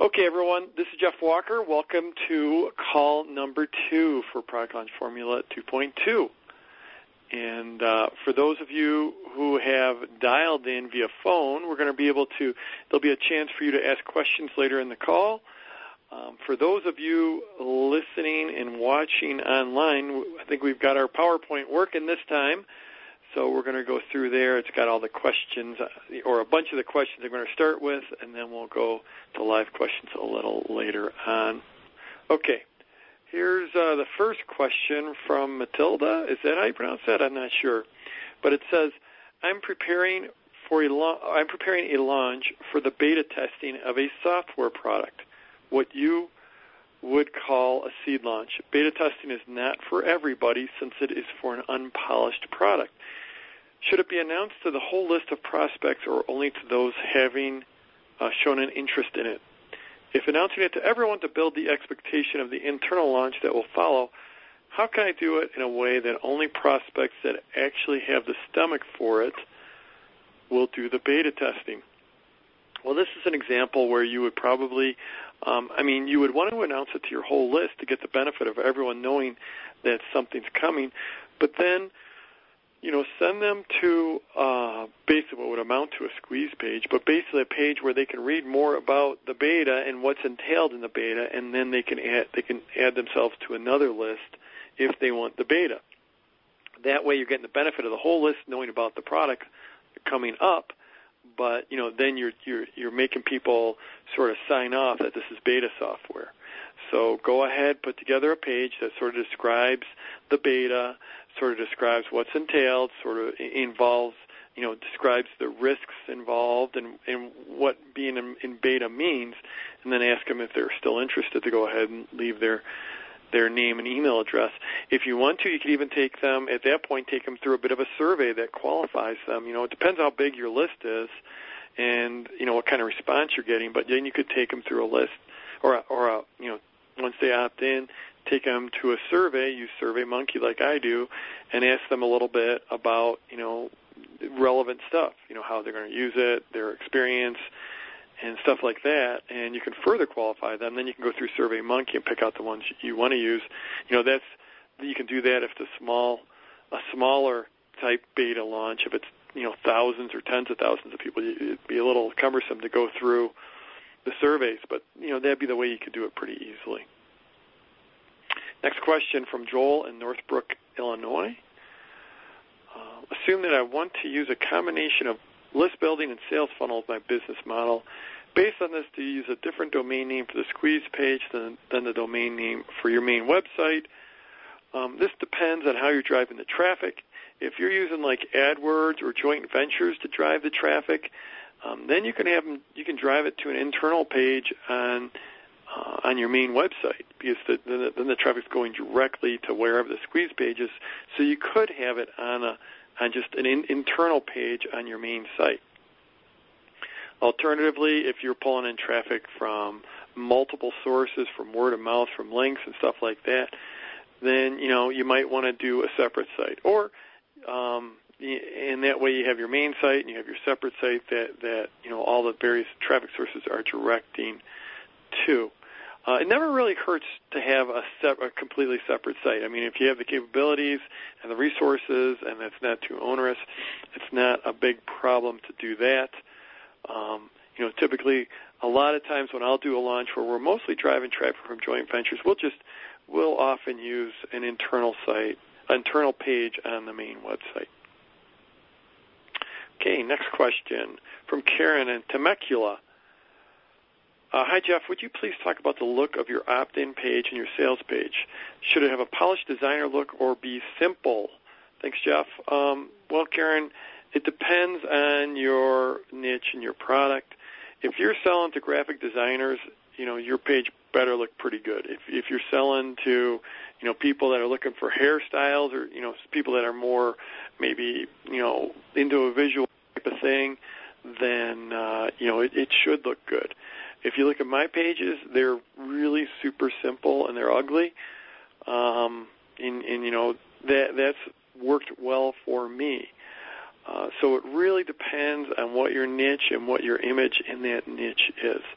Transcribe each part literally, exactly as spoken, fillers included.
Okay, everyone, this is Jeff Walker. Welcome to call number two for Product Launch Formula two point two. And uh, for those of you who have dialed in via phone, we're going to be able to, there'll be a chance for you to ask questions later in the call. Um, for those of you listening and watching online, I think we've got our PowerPoint working this time. So we're going to go through there. It's got all the questions, or a bunch of the questions I'm going to start with, and then we'll go to live questions a little later on. Okay, here's uh, the first question from Matilda. Is that how you pronounce that? I'm not sure. But it says, I'm preparing for a la- I'm preparing a launch for the beta testing of a software product, what you would call a seed launch. Beta testing is not for everybody since it is for an unpolished product. Should it be announced to the whole list of prospects or only to those having uh, shown an interest in it? If announcing it to everyone to build the expectation of the internal launch that will follow, how can I do it in a way that only prospects that actually have the stomach for it will do the beta testing? Well, this is an example where you would probably, um, I mean, you would want to announce it to your whole list to get the benefit of everyone knowing that something's coming, but then you know, send them to uh, basically what would amount to a squeeze page, but basically a page where they can read more about the beta and what's entailed in the beta, and then they can add they can add themselves to another list if they want the beta. That way, you're getting the benefit of the whole list knowing about the product coming up, but you know, then you're you're you're making people sort of sign off that this is beta software. So go ahead, put together a page that sort of describes the beta, sort of describes what's entailed, sort of involves, you know, describes the risks involved and, and what being in, in beta means, and then ask them if they're still interested to go ahead and leave their their name and email address. If you want to, you could even take them, at that point, take them through a bit of a survey that qualifies them. You know, it depends how big your list is and, you know, what kind of response you're getting, but then you could take them through a list or, a, or a, you know, once they opt in, take them to a survey, use SurveyMonkey like I do, and ask them a little bit about, you know, relevant stuff, you know, how they're going to use it, their experience, and stuff like that, and you can further qualify them. Then you can go through SurveyMonkey and pick out the ones you want to use. You know, that's, you can do that if it's a small, a smaller type beta launch. If it's, you know, thousands or tens of thousands of people, it'd be a little cumbersome to go through the surveys, but, you know, that'd be the way you could do it pretty easily. Next question from Joel in Northbrook, Illinois. Uh, assume that I want to use a combination of list building and sales funnel as my business model. Based on this, do you use a different domain name for the squeeze page than, than the domain name for your main website? Um, this depends on how you're driving the traffic. If you're using like AdWords or joint ventures to drive the traffic, Um, then you can have them, you can drive it to an internal page on uh, on your main website because the, the, then the traffic's going directly to wherever the squeeze page is. So you could have it on a on just an in, internal page on your main site. Alternatively, if you're pulling in traffic from multiple sources, from word of mouth, from links and stuff like that, then you know you might want to do a separate site or um, and that way you have your main site and you have your separate site that, that you know, all the various traffic sources are directing to. Uh, it never really hurts to have a, sep- a completely separate site. I mean, if you have the capabilities and the resources and that's not too onerous, it's not a big problem to do that. Um, you know, typically a lot of times when I'll do a launch where we're mostly driving traffic from joint ventures, we'll just, we'll often use an internal site, internal page on the main website. Okay, next question from Karen in Temecula. Uh, hi, Jeff. Would you please talk about the look of your opt-in page and your sales page? Should it have a polished designer look or be simple? Thanks, Jeff. Um, well, Karen, it depends on your niche and your product. If you're selling to graphic designers, you know, your page better look pretty good. If, if you're selling to, you know, people that are looking for hairstyles or, you know, people that are more maybe, you know, into a visual type of thing, then, uh, you know, it, it should look good. If you look at my pages, they're really super simple and they're ugly. Um, and, and, you know, that that's worked well for me. Uh, so it really depends on what your niche and what your image in that niche is.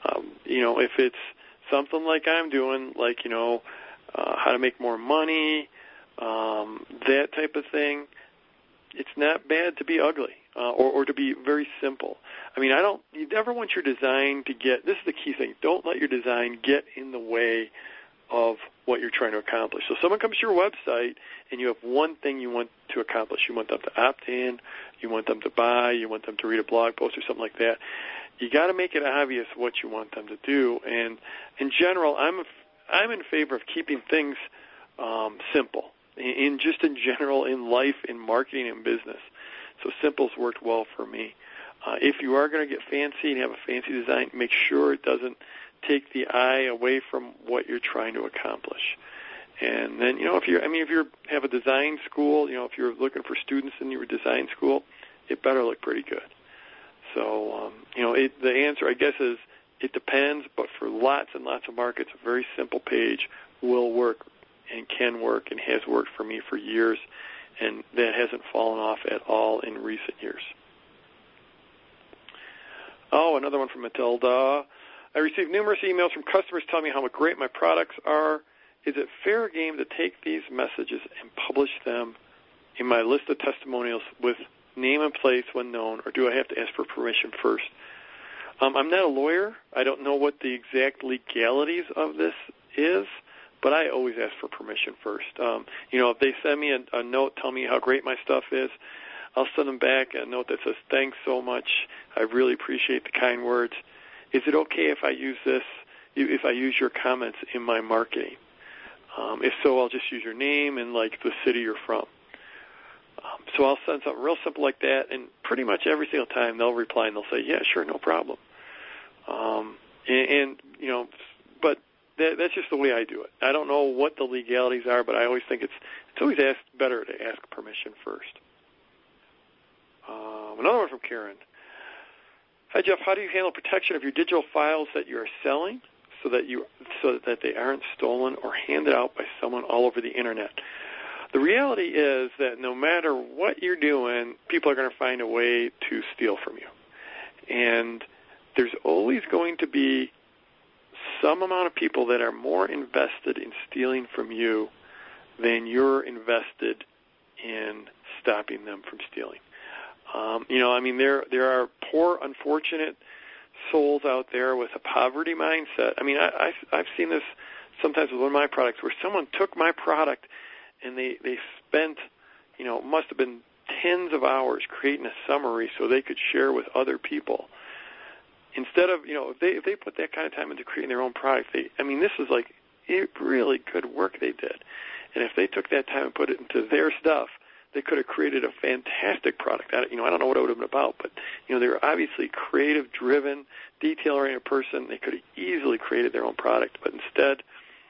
Um, you know, if it's something like I'm doing, like, you know, uh, how to make more money, um, that type of thing, it's not bad to be ugly uh, or, or to be very simple. I mean, I don't, you never want your design to get, this is the key thing, don't let your design get in the way of what you're trying to accomplish. So someone comes to your website and you have one thing you want to accomplish. You want them to opt in, you want them to buy, you want them to read a blog post or something like that. You got to make it obvious what you want them to do. And in general, I'm a, I'm in favor of keeping things um, simple. In just in general, in life, in marketing and business. So simple's worked well for me. Uh, if you are going to get fancy and have a fancy design, make sure it doesn't take the eye away from what you're trying to accomplish. And then, you know, if you're, I mean, if you have a design school, you know, if you're looking for students in your design school, it better look pretty good. So, um, you know, it, the answer, I guess, is it depends, but for lots and lots of markets, a very simple page will work and can work and has worked for me for years, and that hasn't fallen off at all in recent years. Oh, another one from Matilda. I received numerous emails from customers telling me how great my products are. Is it fair game to take these messages and publish them in my list of testimonials with name and place when known, or do I have to ask for permission first? Um, I'm not a lawyer. I don't know what the exact legalities of this is, but I always ask for permission first. Um, you know, if they send me a, a note telling me how great my stuff is, I'll send them back a note that says, thanks so much. I really appreciate the kind words. Is it okay if I use this, if I use your comments in my marketing? Um, if so, I'll just use your name and, like, the city you're from. Um, so I'll send something real simple like that, and pretty much every single time they'll reply and they'll say, yeah, sure, no problem. Um, and, and, you know, but that, that's just the way I do it. I don't know what the legalities are, but I always think it's it's always asked, better to ask permission first. Um, another one from Karen. Hi, Jeff. How do you handle protection of your digital files that you are selling so that you so that they aren't stolen or handed out by someone all over the Internet? The reality is that no matter what you're doing, people are going to find a way to steal from you. And there's always going to be some amount of people that are more invested in stealing from you than you're invested in stopping them from stealing. Um, you know, I mean, there there are poor, unfortunate souls out there with a poverty mindset. I mean, I, I've, I've seen this sometimes with one of my products where someone took my product and they, they spent, you know, it must have been tens of hours creating a summary so they could share with other people. Instead of, you know, if they if they put that kind of time into creating their own product, they, I mean, this is like really good work they did. And if they took that time and put it into their stuff, they could have created a fantastic product. I, you know, I don't know what it would have been about, but, you know, they were obviously creative-driven, detail-oriented person. They could have easily created their own product, but instead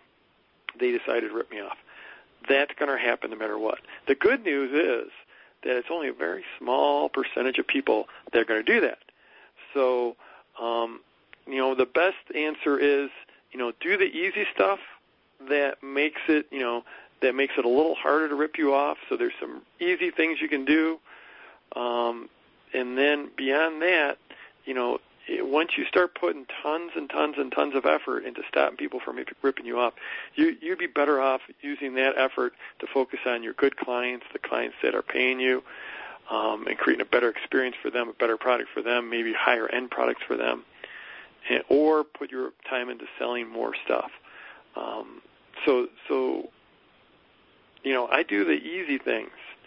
they decided to rip me off. That's going to happen no matter what. The good news is that it's only a very small percentage of people that are going to do that. So, um, you know, the best answer is, you know, do the easy stuff that makes it, you know, that makes it a little harder to rip you off. So there's some easy things you can do. Um, and then beyond that, you know, it, once you start putting tons and tons and tons of effort into stopping people from ripping you off, you, you'd be better off using that effort to focus on your good clients, the clients that are paying you, um, and creating a better experience for them, a better product for them, maybe higher-end products for them, and, or put your time into selling more stuff. Um, so, so, you know, I do the easy things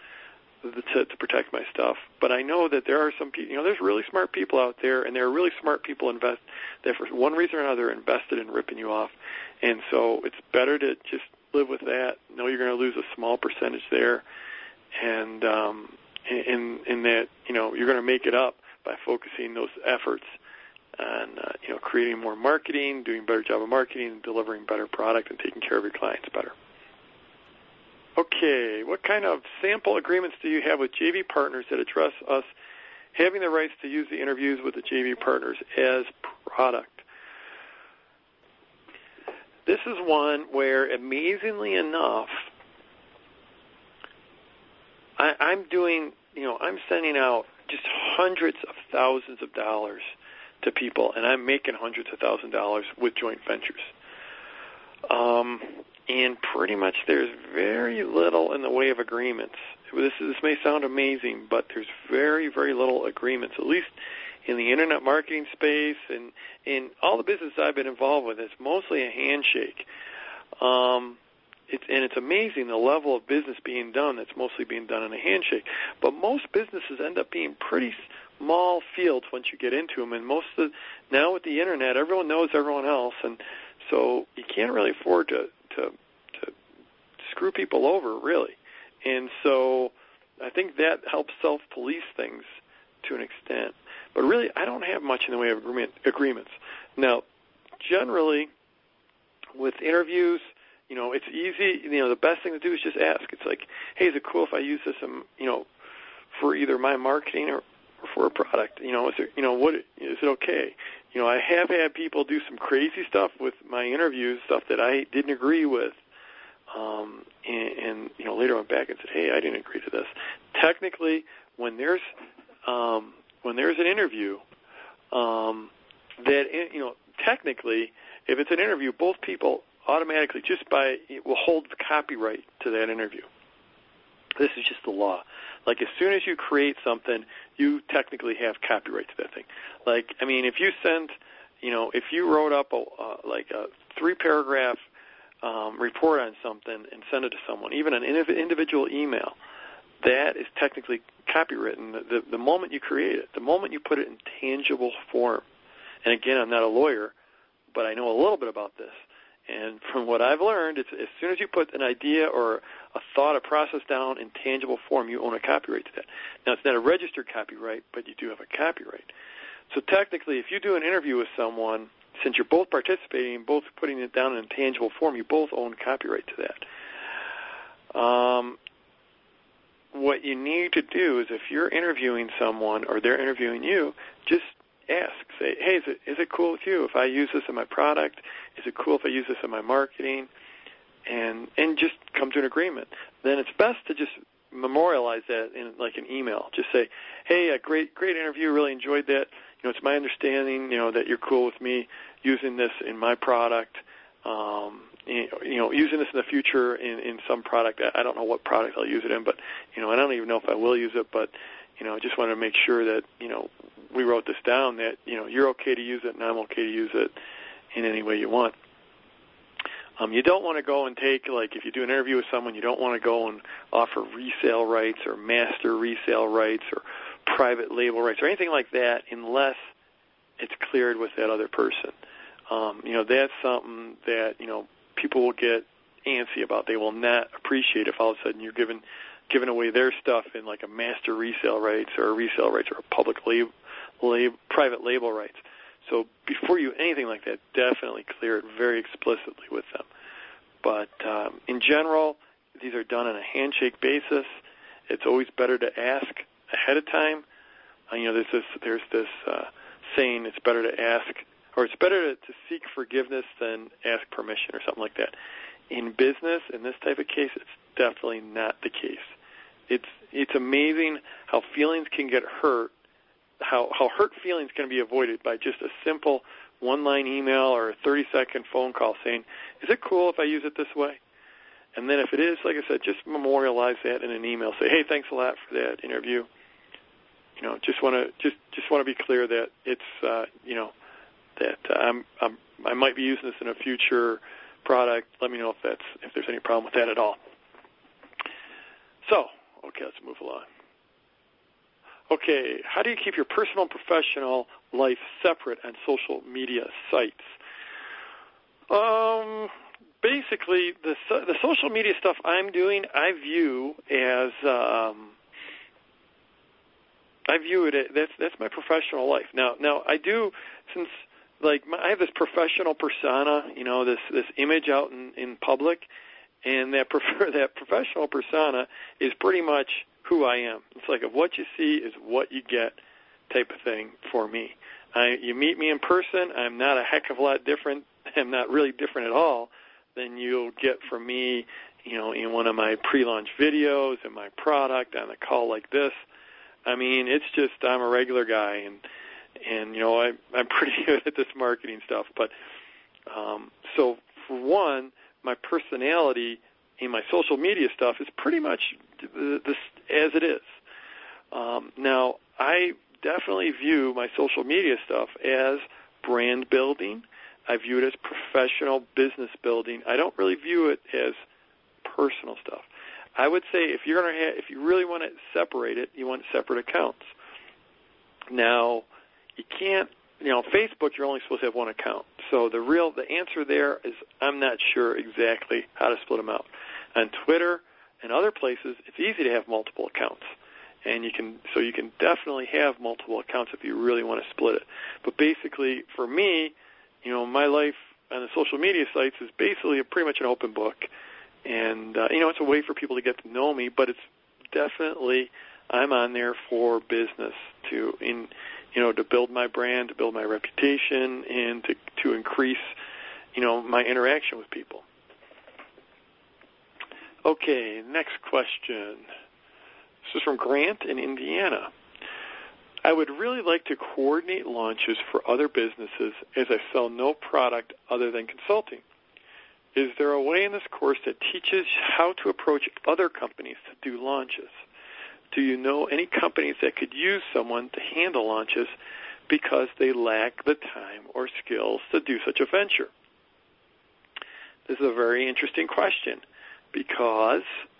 to, to protect my stuff, but I know that there are some people, you know, there's really smart people out there, and there are really smart people invest that for one reason or another are invested in ripping you off. And so it's better to just live with that, know you're going to lose a small percentage there, and um, in, in that, you know, you're going to make it up by focusing those efforts on, uh, you know, creating more marketing, doing a better job of marketing, and delivering better product and taking care of your clients better. Okay, what kind of sample agreements do you have with J V partners that address us having the rights to use the interviews with the J V partners as product? This is one where, amazingly enough, I, I'm doing, you know, I'm sending out just hundreds of thousands of dollars to people, and I'm making hundreds of thousand dollars with joint ventures. Um, and pretty much there's very little in the way of agreements. This, this may sound amazing, but there's very, very little agreements, at least in the internet marketing space and in all the business I've been involved with. It's mostly a handshake. Um, it's, and it's amazing the level of business being done that's mostly being done in a handshake. But most businesses end up being pretty small fields once you get into them. And most of the, now with the internet, everyone knows everyone else, and so you can't really afford to, to, to screw people over, really. And so I think that helps self-police things to an extent. But really, I don't have much in the way of agreement, agreements. Now, generally, with interviews, you know, it's easy. You know, the best thing to do is just ask. It's like, hey, is it cool if I use this, um, you know, for either my marketing or, or for a product? You know, is it, you know, what is it okay? You know, I have had people do some crazy stuff with my interviews, stuff that I didn't agree with. Um, and, and, you know, later went back and said, hey, I didn't agree to this. Technically, when there's um, when there's an interview, um, that, you know, technically, if it's an interview, both people automatically, just by, will hold the copyright to that interview. This is just the law. Like, as soon as you create something, you technically have copyright to that thing. Like, I mean, if you send, you know, if you wrote up a, uh, like a three-paragraph um, report on something and send it to someone, even an individual email, that is technically copywritten the, the, the moment you create it, the moment you put it in tangible form. And again, I'm not a lawyer, but I know a little bit about this. And from what I've learned, it's as soon as you put an idea or a thought, a process down in tangible form, you own a copyright to that. Now, it's not a registered copyright, but you do have a copyright. So technically, if you do an interview with someone, since you're both participating, both putting it down in tangible form, you both own copyright to that. Um, what you need to do is if you're interviewing someone or they're interviewing you, just ask. Say, hey, is it, is it cool with you if I use this in my product? Is it cool if I use this in my marketing? And and just come to an agreement. Then it's best to just memorialize that in like an email. Just say, hey, a great great interview, really enjoyed that. You know, it's my understanding, you know, that you're cool with me using this in my product. Um, you know, using this in the future in, in some product. I don't know what product I'll use it in, but, you know, I don't even know if I will use it, but, you know, I just want to make sure that, you know, we wrote this down that, you know, you're okay to use it and I'm okay to use it in any way you want. Um, you don't want to go and take, like, if you do an interview with someone, you don't want to go and offer resale rights or master resale rights or private label rights or anything like that unless it's cleared with that other person. Um, you know, that's something that, you know, people will get antsy about. They will not appreciate if all of a sudden you're giving giving away their stuff in like a master resale rights or a resale rights or a public lab, lab, private label rights. So before you anything like that, definitely clear it very explicitly with them. But um, in general, these are done on a handshake basis. It's always better to ask ahead of time. Uh, you know, there's this there's this uh, saying: it's better to ask. Or it's better to, to seek forgiveness than ask permission or something like that. In business, in this type of case, it's definitely not the case. It's it's amazing how feelings can get hurt, how, how hurt feelings can be avoided by just a simple one-line email or a thirty-second phone call saying, is it cool if I use it this way? And then if it is, like I said, just memorialize that in an email. Say, hey, thanks a lot for that interview. You know, just want to just, just want to be clear that it's, uh, you know, that uh, I'm, I'm, I might be using this in a future product. Let me know if that's if there's any problem with that at all. So, okay, let's move along. Okay, how do you keep your personal and professional life separate on social media sites? Um, basically, the the social media stuff I'm doing, I view as um, I view it as, that's that's my professional life. Now, now I do since. Like my, I have this professional persona, you know, this this image out in, in public, and that prefer, that professional persona is pretty much who I am. It's like if what you see is what you get type of thing for me. I, you meet me in person, I'm not a heck of a lot different. I'm not really different at all than you'll get from me, you know, in one of my pre-launch videos, in my product, on a call like this. I mean, it's just I'm a regular guy, and And, you know, I, I'm pretty good at this marketing stuff. But um, so, for one, my personality in my social media stuff is pretty much this as it is. Um, now, I definitely view my social media stuff as brand building. I view it as professional business building. I don't really view it as personal stuff. I would say if you're going to have, if you really want to separate it, you want separate accounts. Now, you can't, you know, Facebook, you're only supposed to have one account. So the real, the answer there is I'm not sure exactly how to split them out. On Twitter and other places, it's easy to have multiple accounts. And you can, so you can definitely have multiple accounts if you really want to split it. But basically, for me, you know, my life on the social media sites is basically a, pretty much an open book. And, uh, you know, it's a way for people to get to know me, but it's definitely, I'm on there for business to, in, you know, to build my brand, to build my reputation, and to, to increase, you know, my interaction with people. Okay, next question. This is from Grant in Indiana. I would really like to coordinate launches for other businesses as I sell no product other than consulting. Is there a way in this course that teaches how to approach other companies to do launches? Do you know any companies that could use someone to handle launches because they lack the time or skills to do such a venture? This is a very interesting question because,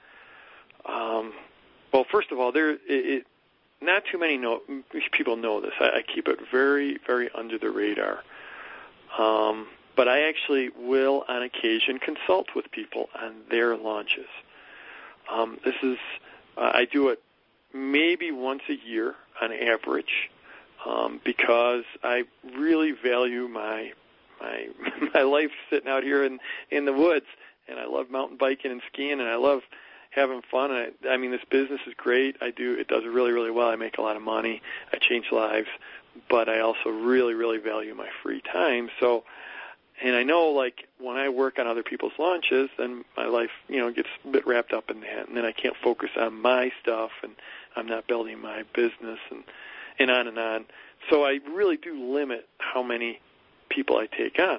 um, well, first of all, there it, it, not too many know, people know this. I, I keep it very, very under the radar. Um, but I actually will, on occasion, consult with people on their launches. Um, this is, uh, I do it maybe once a year on average um, because I really value my my my life sitting out here in, in the woods, and I love mountain biking and skiing, and I love having fun. And I, I mean, this business is great. I do it does really, really well. I make a lot of money. I change lives, but I also really, really value my free time. So. And I know, like, when I work on other people's launches, then my life, you know, gets a bit wrapped up in that, and then I can't focus on my stuff, and I'm not building my business, and, and on and on. So I really do limit how many people I take on.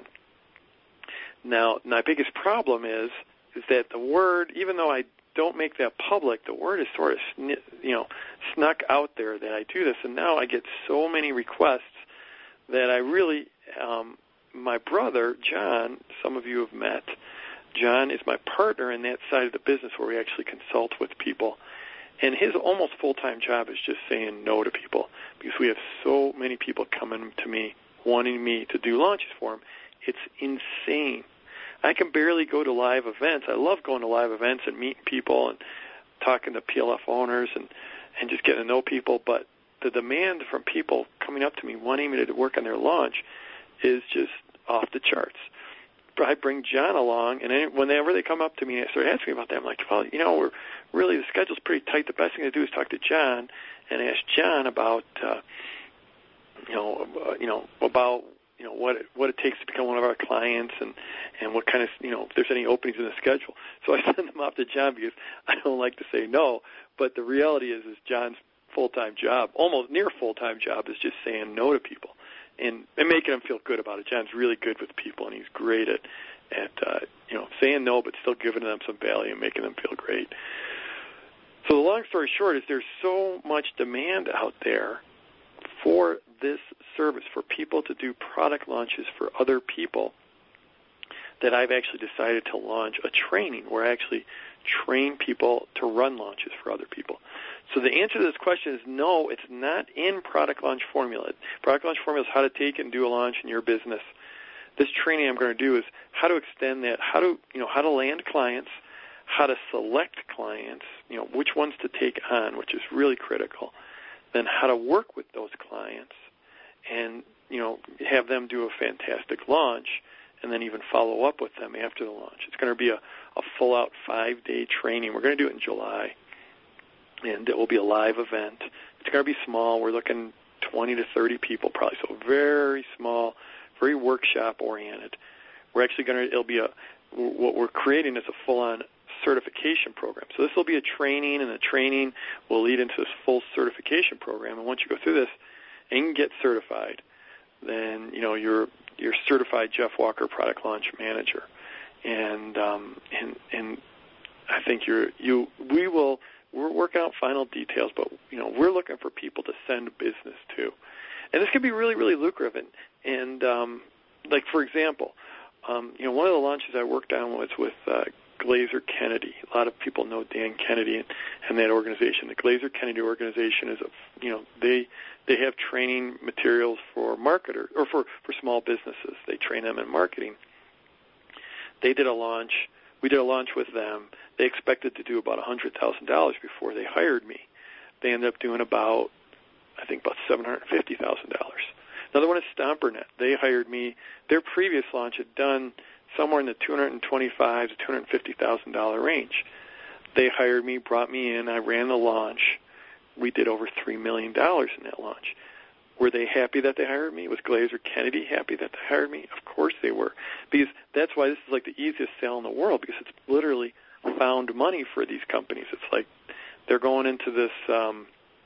Now, my biggest problem is is that the word, even though I don't make that public, the word is sort of, you know, snuck out there that I do this, and now I get so many requests that I really um, – my brother, John, some of you have met. John is my partner in that side of the business where we actually consult with people. And his almost full-time job is just saying no to people because we have so many people coming to me wanting me to do launches for them. It's insane. I can barely go to live events. I love going to live events and meeting people and talking to P L F owners and, and just getting to know people. But the demand from people coming up to me wanting me to work on their launch is just off the charts. I bring John along, and whenever they come up to me and start asking me about that, I'm like, well, you know, we're really, the schedule's pretty tight. The best thing to do is talk to John and ask John about, uh, you know, uh, you know, about, you know, what it, what it takes to become one of our clients and, and what kind of, you know, if there's any openings in the schedule. So I send them off to John because I don't like to say no, but the reality is, is John's full-time job, almost near full-time job, is just saying no to people. And, and making them feel good about it. John's really good with people, and he's great at, at uh, you know, saying no but still giving them some value and making them feel great. So the long story short is there's so much demand out there for this service, for people to do product launches for other people, that I've actually decided to launch a training where I actually train people to run launches for other people. So the answer to this question is no, it's not in Product Launch Formula. Product Launch Formula is how to take and do a launch in your business. This training I'm going to do is how to extend that, how to, you know, how to land clients, how to select clients, you know, which ones to take on, which is really critical, then how to work with those clients and, you know, have them do a fantastic launch and then even follow up with them after the launch. It's going to be a, a full-out five-day training. We're going to do it in July. And it will be a live event. It's going to be small. We're looking twenty to thirty people probably, so very small, very workshop-oriented. We're actually going to, it'll be a, what we're creating is a full-on certification program. So this will be a training, and the training will lead into this full certification program. And once you go through this, and get certified, then you know you're you're certified Jeff Walker Product Launch Manager, and um, and and I think you're you we will we're working out final details, but you know we're looking for people to send business to, and this can be really really lucrative. And, and um, like for example, um, you know one of the launches I worked on was with uh, Glazer Kennedy. A lot of people know Dan Kennedy and, and that organization. The Glazer Kennedy organization is a you know they they have training materials for marketers or for, for small businesses. They train them in marketing. They did a launch. We did a launch with them. They expected to do about one hundred thousand dollars before they hired me. They ended up doing about, I think, about seven hundred fifty thousand dollars. Another one is StomperNet. They hired me. Their previous launch had done somewhere in the two hundred twenty-five thousand to two hundred fifty thousand dollars range. They hired me, brought me in. I ran the launch. We did over three million dollars in that launch. Were they happy that they hired me? Was Glazer Kennedy happy that they hired me? Of course they were. Because that's why this is like the easiest sale in the world, because it's literally found money for these companies. It's like they're going into this, um,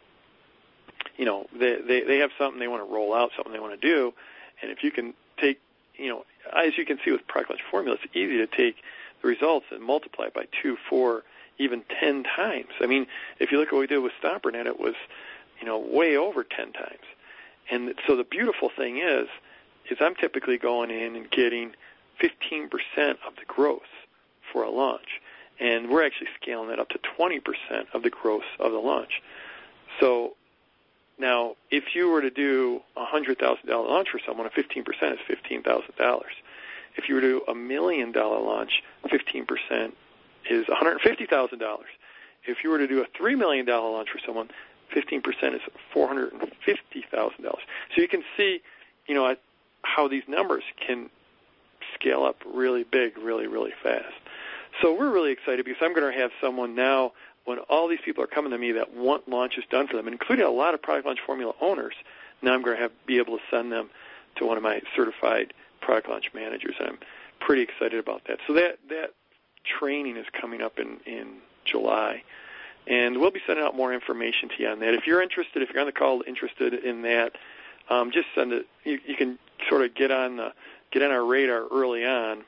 you know, they, they, they have something they want to roll out, something they want to do, and if you can take, you know, as you can see with Product Launch Formula, it's easy to take the results and multiply it by two, four, even ten times. I mean, if you look at what we did with StomperNet, it was, you know, way over ten times. And so the beautiful thing is, is I'm typically going in and getting fifteen percent of the growth for a launch. And we're actually scaling that up to twenty percent of the growth of the launch. So now, if you were to do a one hundred thousand dollars launch for someone, fifteen percent is fifteen thousand dollars. If you were to do a million dollar launch, fifteen percent is one hundred fifty thousand dollars. If you were to do a three million dollars launch for someone, fifteen percent is four hundred fifty thousand dollars. So you can see, you know, how these numbers can scale up really big, really, really fast. So we're really excited because I'm going to have someone now, when all these people are coming to me that want launches done for them, including a lot of Product Launch Formula owners, now I'm going to have be able to send them to one of my certified Product Launch Managers. I'm pretty excited about that. So that, that training is coming up in, in July. And we'll be sending out more information to you on that. If you're interested, if you're on the call interested in that, um, just send it. You, you can sort of get on the, get on our radar early on,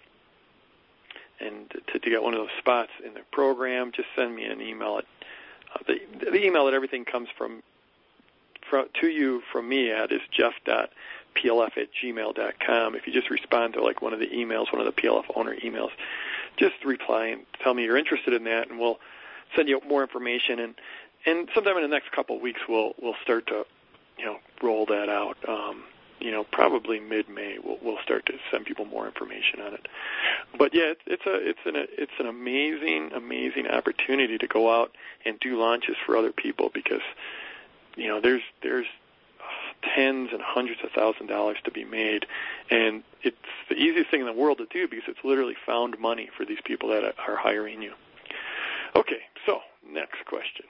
and to, to get one of those spots in the program. Just send me an email. At, uh, the, the email that everything comes from, from to you from me at is jeff dot p l f at gmail dot com. If you just respond to like one of the emails, one of the P L F owner emails, just reply and tell me you're interested in that, and we'll send you more information, and, and sometime in the next couple of weeks we'll we'll start to, you know, roll that out. Um, you know, probably mid-May we'll we'll start to send people more information on it. But yeah, it's, it's a it's an it's an amazing amazing opportunity to go out and do launches for other people, because you know there's there's tens and hundreds of thousand dollars to be made, and it's the easiest thing in the world to do because it's literally found money for these people that are hiring you. Okay, so next question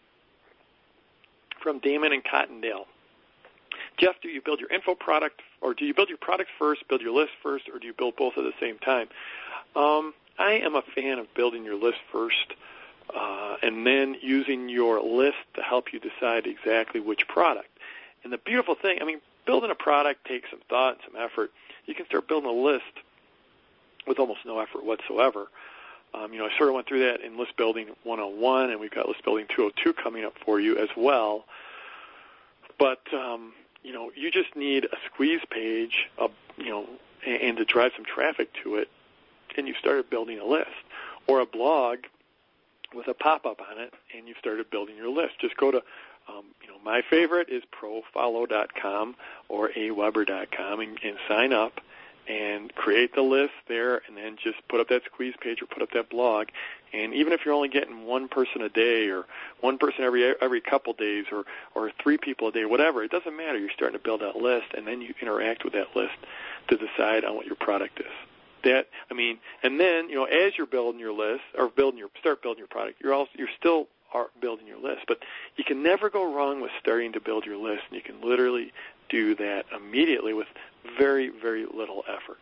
from Damon in Cottondale. Jeff, do you build your info product, or do you build your product first, build your list first, or do you build both at the same time? Um, I am a fan of building your list first, uh, and then using your list to help you decide exactly which product. And the beautiful thing, I mean, building a product takes some thought and some effort. You can start building a list with almost no effort whatsoever. Um, you know, I sort of went through that in List Building one oh one, and we've got List Building two oh two coming up for you as well. But, um, you know, you just need a squeeze page, uh, you know, and, and to drive some traffic to it, and you've started building a list. Or a blog with a pop-up on it, and you've started building your list. Just go to, um, you know, my favorite is profolo dot com or a weber dot com and, and sign up and create the list there, and then just put up that squeeze page or put up that blog. And even if you're only getting one person a day or one person every every couple days or, or three people a day, whatever, it doesn't matter. You're starting to build that list, and then you interact with that list to decide on what your product is. That, I mean, and then, you know, as you're building your list or building your start building your product, you're also you're still are building your list. But you can never go wrong with starting to build your list, and you can literally do that immediately with very, very little effort.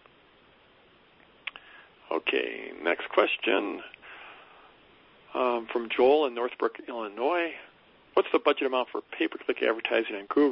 Okay, next question um, from Joel in Northbrook, Illinois. What's the budget amount for pay-per-click advertising on Google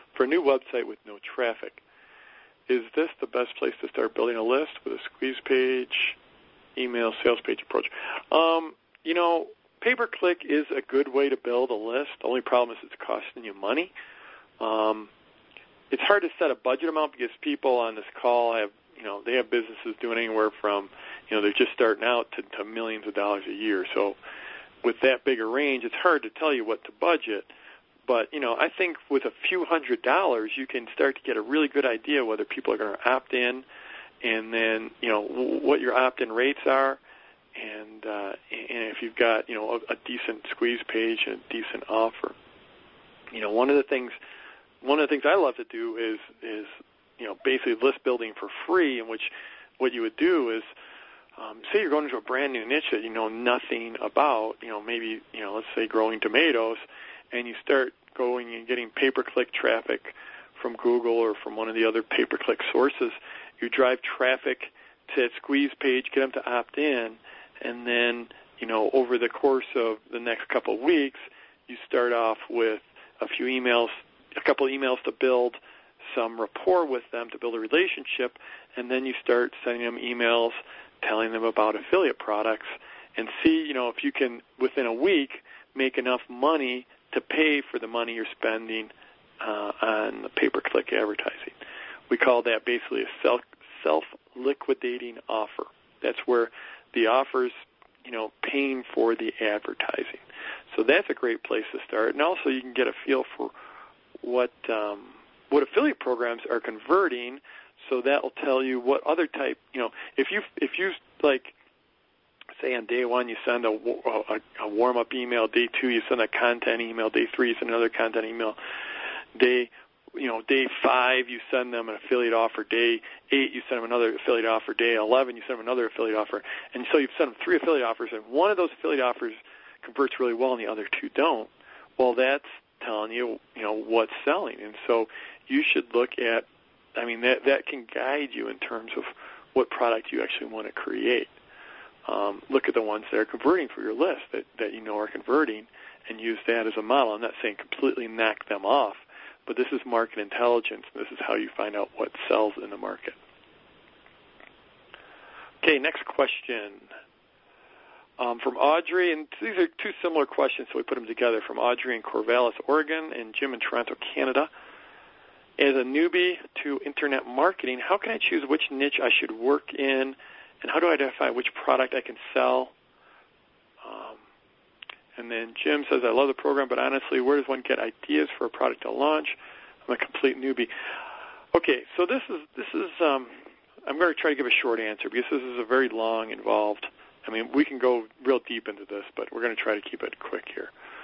for a new website with no traffic. Is this the best place to start building a list with a squeeze page, email, sales page approach? Um, you know, pay-per-click is a good way to build a list. The only problem is it's costing you money. Um, it's hard to set a budget amount because people on this call have, you know, they have businesses doing anywhere from, you know, they're just starting out to, to millions of dollars a year. So with that big a range, it's hard to tell you what to budget. But, you know, I think with a few hundred dollars, you can start to get a really good idea whether people are going to opt in, and then, you know, what your opt-in rates are, and uh, and if you've got, you know, a, a decent squeeze page and a decent offer. You know, one of the things, one of the things I love to do is, is you know, basically list building for free, in which what you would do is, um, say you're going into a brand new niche that you know nothing about, you know, maybe, you know, let's say growing tomatoes, and you start going and getting pay-per-click traffic from Google or from one of the other pay-per-click sources. You drive traffic to that squeeze page, get them to opt in, and then, you know, over the course of the next couple of weeks, you start off with a few emails, a couple of emails to build some rapport with them, to build a relationship, and then you start sending them emails telling them about affiliate products, and see, you know, if you can, within a week, make enough money to pay for the money you're spending uh, on the pay-per-click advertising. We call that basically a self, self-liquidating offer. That's where the offer's, you know, paying for the advertising. So that's a great place to start. And also you can get a feel for what um, what affiliate programs are converting, so that will tell you what other type, you know, if you, if you like, say on day one you send a, a, a warm-up email, day two you send a content email, day three you send another content email, day, you know, day five you send them an affiliate offer, day eight you send them another affiliate offer, day eleven you send them another affiliate offer, and so you've sent them three affiliate offers, and one of those affiliate offers converts really well and the other two don't. Well, that's telling you, you know, what's selling, and so you should look at, I mean, that that can guide you in terms of what product you actually want to create. Um, look at the ones that are converting for your list that, that you know are converting, and use that as a model. I'm not saying completely knock them off, but this is market intelligence. This is how you find out what sells in the market. Okay, next question um, from Audrey, and these are two similar questions, so we put them together, from Audrey in Corvallis, Oregon, and Jim in Toronto, Canada. As a newbie to internet marketing, how can I choose which niche I should work in, and how do I identify which product I can sell? Um, and then Jim says, I love the program, but honestly, where does one get ideas for a product to launch? I'm a complete newbie. Okay, so this is, this is um, I'm going to try to give a short answer because this is a very long, involved, I mean, we can go real deep into this, but we're going to try to keep it quick here.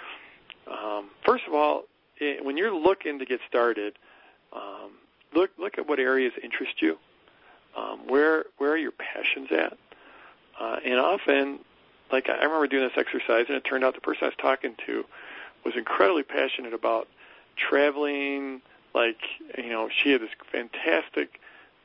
Um, first of all, it, when you're looking to get started, um, look, look at what areas interest you. Um, where where are your passions at? Uh, and often, like I remember doing this exercise, and it turned out the person I was talking to was incredibly passionate about traveling. Like, you know, she had this fantastic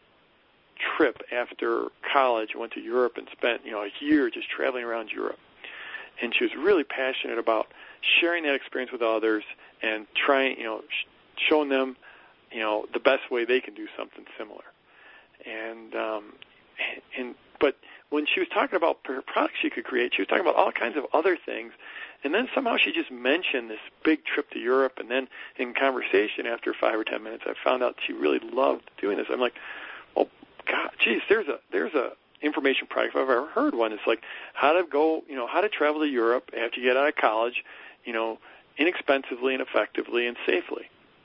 trip after college, went to Europe and spent, you know, a year just traveling around Europe. And she was really passionate about sharing that experience with others and trying, you know, sh- showing them, you know, the best way they can do something similar. And, um, and, but when she was talking about her products she could create, she was talking about all kinds of other things. And then somehow she just mentioned this big trip to Europe. And then in conversation after five or ten minutes, I found out she really loved doing this. I'm like, well, God, geez, there's a, there's a information product if I've ever heard one. It's like how to go, you know, how to travel to Europe after you get out of college, you know, inexpensively and effectively and safely.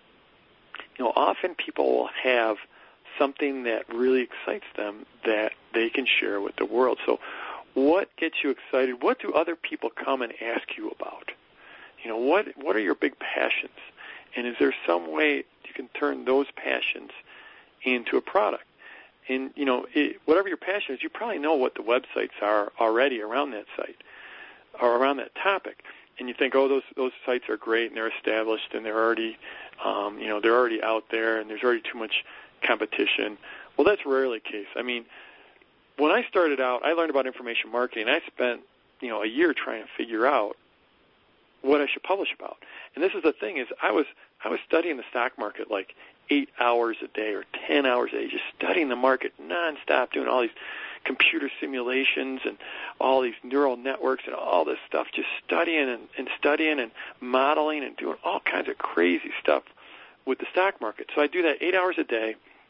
You know, often people will have something that really excites them that they can share with the world. So what gets you excited? What do other people come and ask you about? You know, what what are your big passions? And is there some way you can turn those passions into a product? And, you know, it, whatever your passion is, you probably know what the websites are already around that site or around that topic. And you think, oh, those those sites are great and they're established and they're already, um, you know, they're already out there and there's already too much competition. Well, that's rarely the case. I mean, when I started out, I learned about information marketing. I spent, you know, a year trying to figure out what I should publish about. And this is the thing is I was I was studying the stock market like eight hours a day or ten hours a day, just studying the market nonstop, doing all these computer simulations and all these neural networks and all this stuff, just studying and, and studying and modeling and doing all kinds of crazy stuff with the stock market. So I do that eight hours a day.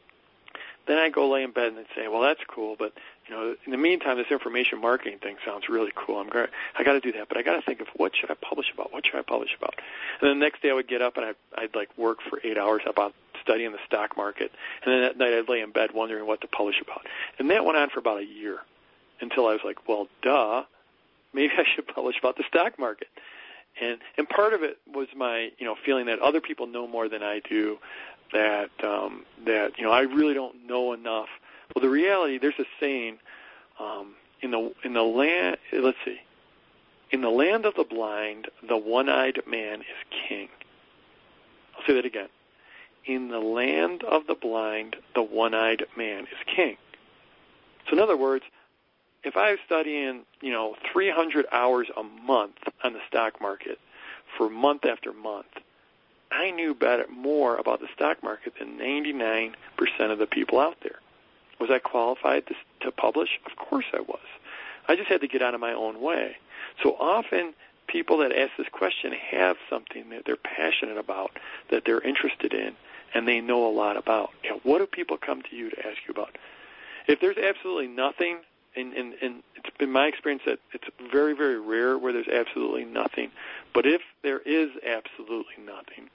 Then I go lay in bed and say, well, that's cool, but you know, in the meantime, this information marketing thing sounds really cool. I'm going I got to do that, but I got to think of what should I publish about? What should I publish about? And then the next day I would get up and I'd, I'd like work for eight hours about studying the stock market, and then at night I'd lay in bed wondering what to publish about. And that went on for about a year until I was like, well, duh, maybe I should publish about the stock market. And and part of it was my, you know, feeling that other people know more than I do, that um, that you know I really don't know enough. Well, the reality, there's a saying um, in the in the land. Let's see, in the land of the blind, the one-eyed man is king. I'll say that again. In the land of the blind, the one-eyed man is king. So, in other words, if I was studying, you know, three hundred hours a month on the stock market for month after month, I knew better, more about the stock market than ninety-nine percent of the people out there. Was I qualified to, to publish? Of course I was. I just had to get out of my own way. So often people that ask this question have something that they're passionate about, that they're interested in, and they know a lot about. You know, what do people come to you to ask you about? If there's absolutely nothing, and, and, and it's been my experience that it's very, very rare where there's absolutely nothing, but if there is absolutely nothing,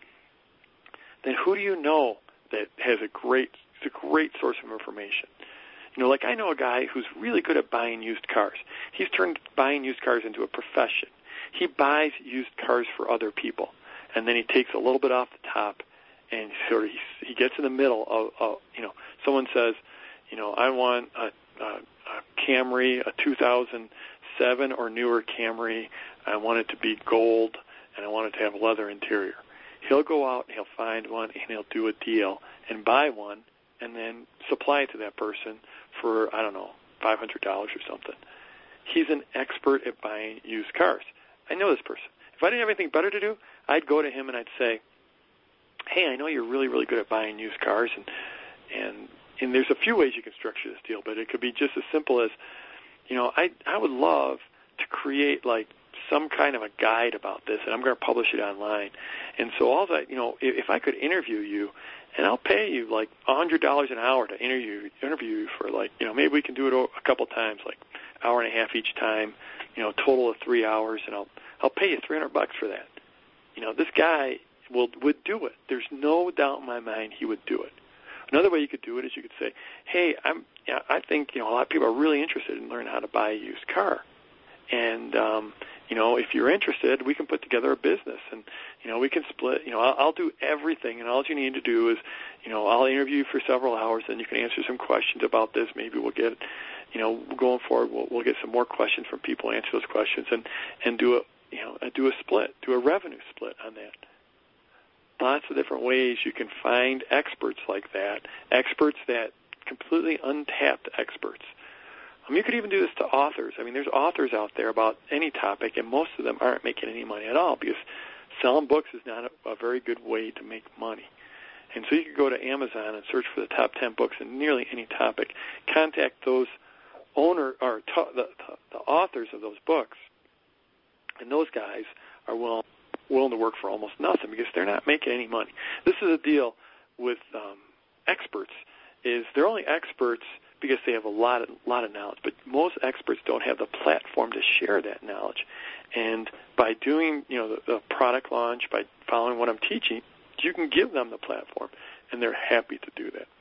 then who do you know that has a great, it's a great source of information? You know, like I know a guy who's really good at buying used cars. He's turned buying used cars into a profession. He buys used cars for other people, and then he takes a little bit off the top, and sort of he, he gets in the middle of, of, you know, someone says, you know, I want a, a, a Camry, a two thousand seven or newer Camry. I want it to be gold, and I want it to have leather interior. He'll go out and he'll find one, and he'll do a deal and buy one, and then supply it to that person for, I don't know, five hundred dollars or something. He's an expert at buying used cars. I know this person. If I didn't have anything better to do, I'd go to him and I'd say, hey, I know you're really, really good at buying used cars, and and and there's a few ways you can structure this deal, but it could be just as simple as, you know, I I would love to create like some kind of a guide about this, and I'm going to publish it online. And so all that, you know, if, if I could interview you, and I'll pay you like one hundred dollars an hour to interview interview you for like, you know, maybe we can do it a couple times, like hour and a half each time, you know, total of three hours, and I'll I'll pay you three hundred bucks for that. You know, this guy will would do it. There's no doubt in my mind he would do it. Another way you could do it is you could say, hey, I'm, you know, I think, you know, a lot of people are really interested in learning how to buy a used car. And, um, you know, if you're interested, we can put together a business, and, you know, we can split, you know, I'll, I'll do everything, and all you need to do is, you know, I'll interview you for several hours, and you can answer some questions about this. Maybe we'll get, you know, going forward, we'll, we'll get some more questions from people, answer those questions, and, and do a, you know, do a split, do a revenue split on that. Lots of different ways you can find experts like that, experts that completely untapped experts. Um, you could even do this to authors. I mean, there's authors out there about any topic, and most of them aren't making any money at all because selling books is not a, a very good way to make money. And so you could go to Amazon and search for the top ten books in nearly any topic, contact those owner or t- the, the, the authors of those books, and those guys are willing willing to work for almost nothing because they're not making any money. This is a deal with um, experts. Is they're only experts because they have a lot of lot of knowledge, but most experts don't have the platform to share that knowledge. And by doing, you know, the, the product launch, by following what I'm teaching, you can give them the platform, and they're happy to do that.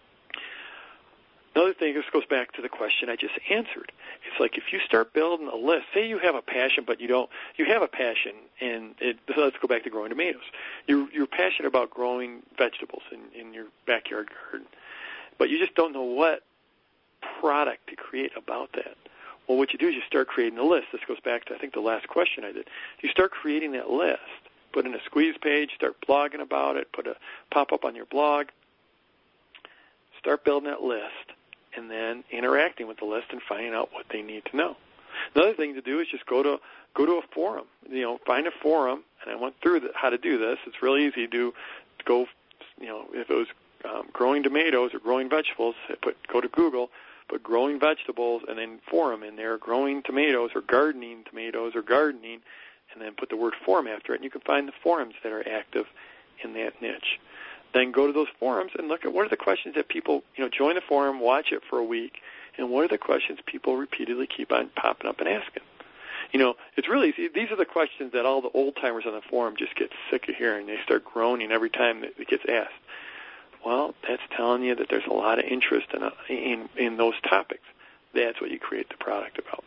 Another thing, this goes back to the question I just answered. It's like if you start building a list, say you have a passion, but you don't, you have a passion, and it, let's go back to growing tomatoes. You're, you're passionate about growing vegetables in, in your backyard garden, but you just don't know what product to create about that. Well, what you do is you start creating a list. This goes back to, I think, the last question I did. You start creating that list, put in a squeeze page, start blogging about it, put a pop-up on your blog, start building that list, and then interacting with the list and finding out what they need to know. Another thing to do is just go to go to a forum. You know, find a forum, and I went through the, how to do this. It's really easy to do. To go, you know, if it was um, growing tomatoes or growing vegetables, put go to Google, put growing vegetables, and then forum in there, growing tomatoes or gardening tomatoes or gardening, and then put the word forum after it, and you can find the forums that are active in that niche. Then go to those forums and look at what are the questions that people, you know, join the forum, watch it for a week, and what are the questions people repeatedly keep on popping up and asking. You know, it's really easy. These are the questions that all the old-timers on the forum just get sick of hearing. They start groaning every time that it gets asked. Well, that's telling you that there's a lot of interest in, in, in those topics. That's what you create the product about.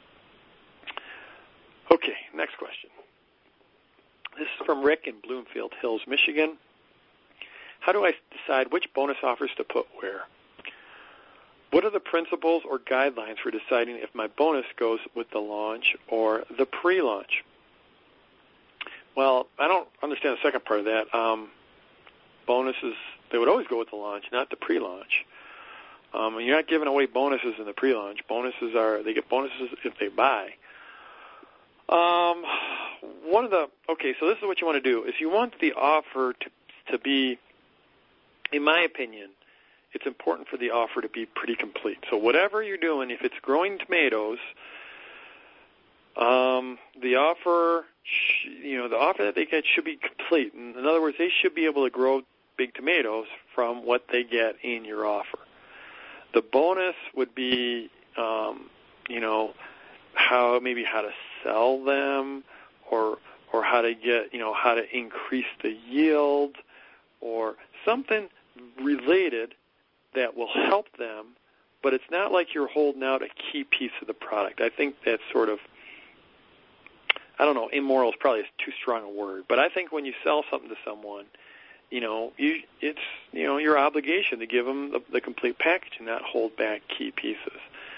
Okay, next question. This is from Rick in Bloomfield Hills, Michigan. How do I decide which bonus offers to put where? What are the principles or guidelines for deciding if my bonus goes with the launch or the pre-launch? Well, I don't understand the second part of that. Um, bonuses, they would always go with the launch, not the pre-launch. Um, you're not giving away bonuses in the pre-launch. Bonuses are, they get bonuses if they buy. Um, one of the, okay, so this is what you want to do, is you want the offer to to be, in my opinion, it's important for the offer to be pretty complete. So whatever you're doing, if it's growing tomatoes, um, the offer, sh- you know, the offer that they get should be complete. In, in other words, they should be able to grow big tomatoes from what they get in your offer. The bonus would be, um, you know, how maybe how to sell them, or or how to get, you know, how to increase the yield, or something related that will help them, but it's not like you're holding out a key piece of the product. I think that's sort of, I don't know, immoral is probably too strong a word, but I think when you sell something to someone, you know, you it's, you know, your obligation to give them the, the complete package and not hold back key pieces.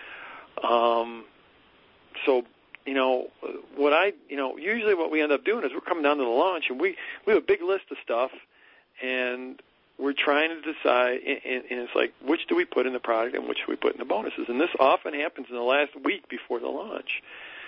Um, so, you know, what I, you know, usually what we end up doing is we're coming down to the launch and we, we have a big list of stuff, and we're trying to decide, and, and it's like, which do we put in the product and which do we put in the bonuses? And this often happens in the last week before the launch.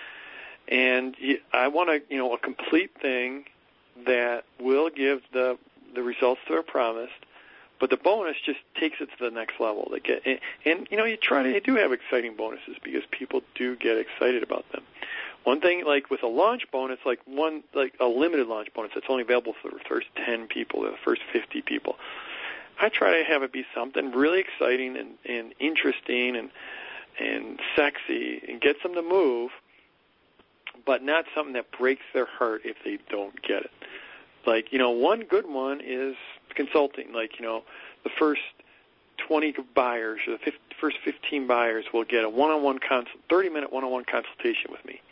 And I want a, you know, a complete thing that will give the the results that are promised, but the bonus just takes it to the next level. They get, and, and you know, you try to, you do have exciting bonuses because people do get excited about them. One thing, like with a launch bonus, like one, like a limited launch bonus that's only available for the first ten people or the first fifty people, I try to have it be something really exciting and, and interesting and and sexy and gets them to move, but not something that breaks their heart if they don't get it. Like, you know, one good one is consulting. Like, you know, the first twenty buyers or the fifty, first fifteen buyers will get a one-on-one consult, thirty-minute one-on-one consultation with me.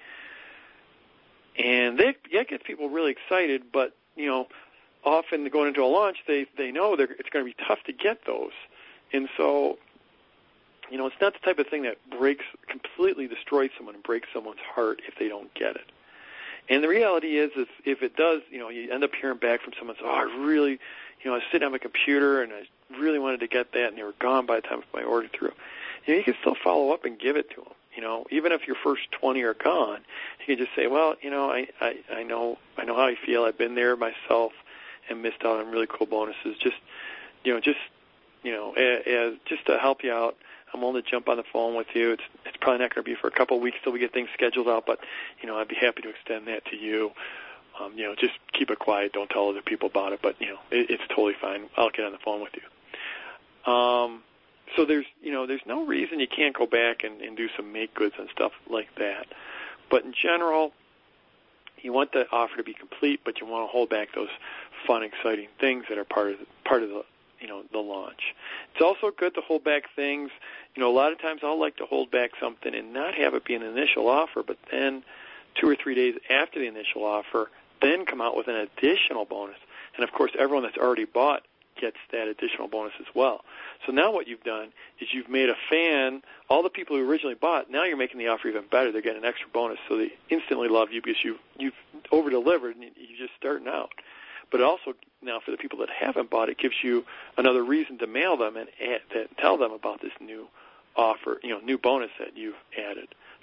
And they, that gets people really excited, but, you know, often going into a launch, they, they know they're, it's going to be tough to get those. And so, you know, it's not the type of thing that breaks, completely destroys someone and breaks someone's heart if they don't get it. And the reality is, if, if it does, you know, you end up hearing back from someone, oh, I really, you know, I was sitting on my computer and I really wanted to get that, and they were gone by the time my order through. You know, you can still follow up and give it to them. You know, even if your first twenty are gone, you can just say, well, you know, I, I, I know I know how you feel. I've been there myself and missed out on really cool bonuses. Just, you know, just, you know, as, just to help you out, I'm willing to jump on the phone with you. It's it's probably not going to be for a couple of weeks till we get things scheduled out, but, you know, I'd be happy to extend that to you. Um, you know, just keep it quiet. Don't tell other people about it, but, you know, it, it's totally fine. I'll get on the phone with you. Um, so there's, you know, there's no reason you can't go back and, and do some make goods and stuff like that. But in general, you want the offer to be complete, but you want to hold back those fun, exciting things that are part of the, part of the, you know, the launch. It's also good to hold back things. You know, a lot of times I'll like to hold back something and not have it be an initial offer, but then two or three days after the initial offer, then come out with an additional bonus. And, of course, everyone that's already bought gets that additional bonus as well. So now what you've done is you've made a fan, all the people who originally bought, now you're making the offer even better. They're getting an extra bonus, so they instantly love you because you, you've over-delivered and you're just starting out. But also, now for the people that haven't bought, it gives you another reason to mail them and add, to tell them about this new offer, you know, new bonus that you've added.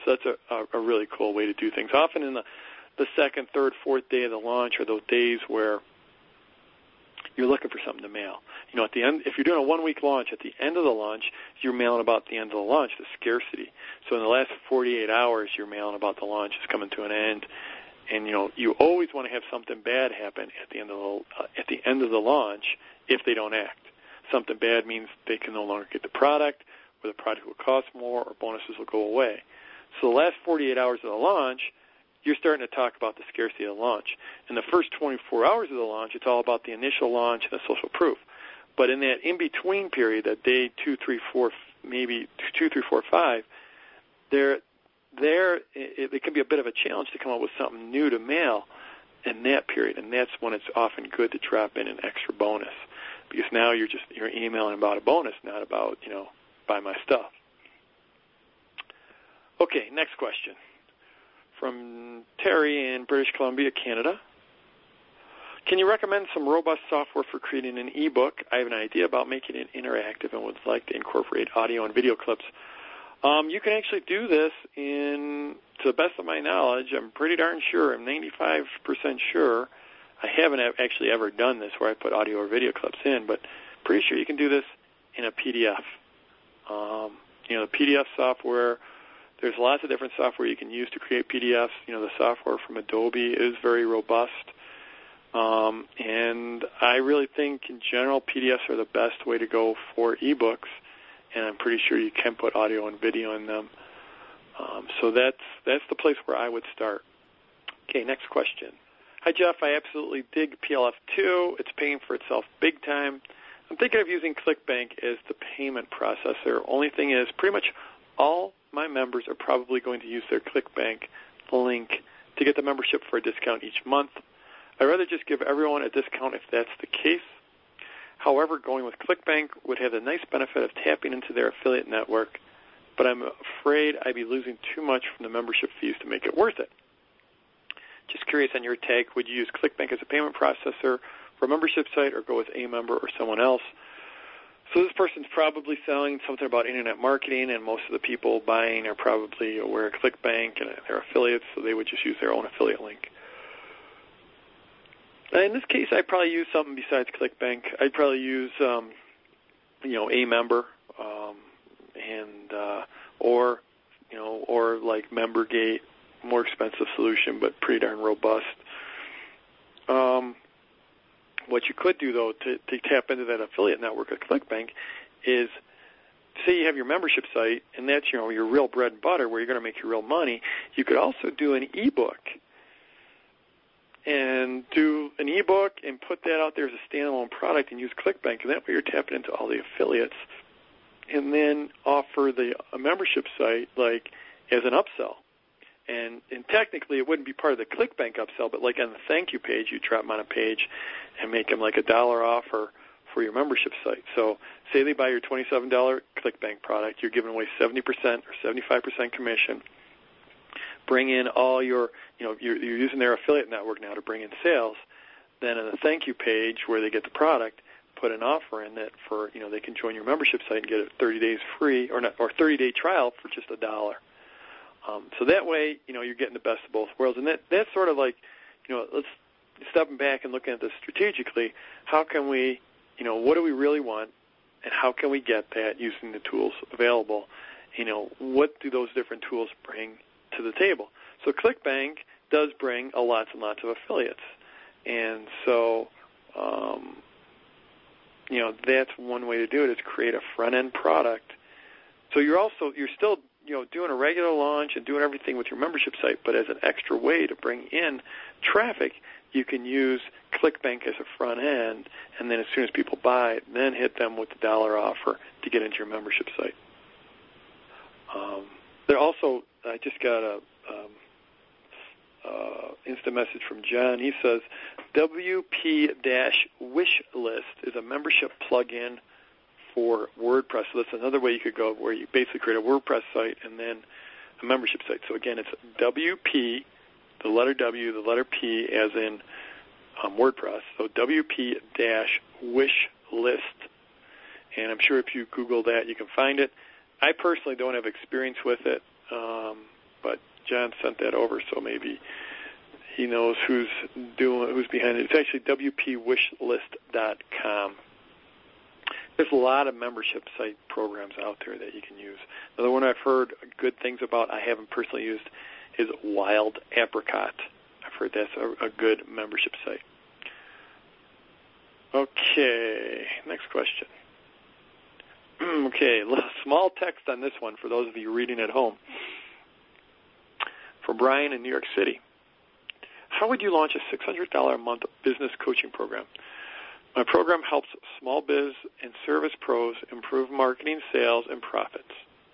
So that's a, a, a really cool way to do things. Often in the, the second, third, fourth day of the launch are those days where you're looking for something to mail. You know, at the end, if you're doing a one-week launch, at the end of the launch, you're mailing about the end of the launch, the scarcity. So in the last forty-eight hours, you're mailing about the launch is coming to an end. And, you know, you always want to have something bad happen at the end of the, uh, at the end of the launch if they don't act. Something bad means they can no longer get the product, or the product will cost more, or bonuses will go away. So the last forty-eight hours of the launch, you're starting to talk about the scarcity of the launch. In the first twenty-four hours of the launch, it's all about the initial launch and the social proof. But in that in-between period, that day two, three, four, maybe two, three, four, five, there, there, it, it can be a bit of a challenge to come up with something new to mail in that period, and that's when it's often good to drop in an extra bonus, because now you're just you're emailing about a bonus, not about, you know, buy my stuff. Okay, next question from Terry in British Columbia, Canada. Can you recommend some robust software for creating an ebook? I have an idea about making it interactive and would like to incorporate audio and video clips. Um, you can actually do this in, to the best of my knowledge, I'm pretty darn sure, I'm ninety-five percent sure. I haven't actually ever done this where I put audio or video clips in, but pretty sure you can do this in a P D F. Um, you know, the P D F software, there's lots of different software you can use to create P D Fs. You know, the software from Adobe is very robust. Um, and I really think, in general, P D Fs are the best way to go for ebooks, and I'm pretty sure you can put audio and video in them. Um, so that's that's the place where I would start. Okay, next question. Hi, Jeff. I absolutely dig P L F two. It's paying for itself big time. I'm thinking of using ClickBank as the payment processor. Only thing is, pretty much all my members are probably going to use their ClickBank link to get the membership for a discount each month. I'd rather just give everyone a discount if that's the case. However, going with ClickBank would have the nice benefit of tapping into their affiliate network, but I'm afraid I'd be losing too much from the membership fees to make it worth it. Just curious on your take, would you use ClickBank as a payment processor for a membership site or go with a member or someone else? So this person's probably selling something about internet marketing, and most of the people buying are probably aware of ClickBank and they're affiliates, so they would just use their own affiliate link. In this case, I'd probably use something besides ClickBank. I'd probably use, um, you know, a member, um, and uh, or you know, or like MemberGate, more expensive solution, but pretty darn robust. Um, what you could do, though, to, to tap into that affiliate network of ClickBank is, say you have your membership site, and that's, you know, your real bread and butter where you're going to make your real money. You could also do an ebook. And do an ebook and put that out there as a standalone product and use ClickBank, and that way you're tapping into all the affiliates. And then offer the a membership site like as an upsell. And and technically it wouldn't be part of the ClickBank upsell, but like on the thank you page, you drop them on a page and make them like a dollar offer for your membership site. So say they buy your twenty-seven dollars ClickBank product, you're giving away seventy percent or seventy-five percent commission. Bring in all your, you know, you're, you're using their affiliate network now to bring in sales. Then on the thank you page where they get the product, put an offer in that for, you know, they can join your membership site and get it thirty days free, or not, or thirty-day trial for just a dollar. Um, so that way, you know, you're getting the best of both worlds. And that that's sort of like, you know, let's stepping back and looking at this strategically. How can we, you know, what do we really want, and how can we get that using the tools available? You know, what do those different tools bring to the table? So ClickBank does bring a lots and lots of affiliates, and so um, you know, that's one way to do it, is create a front end product. So you're also you're still you know doing a regular launch and doing everything with your membership site, but as an extra way to bring in traffic, you can use ClickBank as a front end, and then as soon as people buy it, then hit them with the dollar offer to get into your membership site. Um, there also I just got a um, uh, instant message from John. He says W P-Wish List is a membership plugin for WordPress. So that's another way you could go, where you basically create a WordPress site and then a membership site. So again, it's W P, the letter W, the letter P, as in um, WordPress. So W P-Wish List, and I'm sure if you Google that, you can find it. I personally don't have experience with it. Um, but John sent that over, so maybe he knows who's doing who's behind it. It's actually W P wishlist dot com. There's a lot of membership site programs out there that you can use. Another one I've heard good things about, I haven't personally used, is Wild Apricot. I've heard that's a, a good membership site. Okay, next question. Okay, small text on this one for those of you reading at home. From Brian in New York City. How would you launch a six hundred dollars a month business coaching program? My program helps small biz and service pros improve marketing, sales, and profits.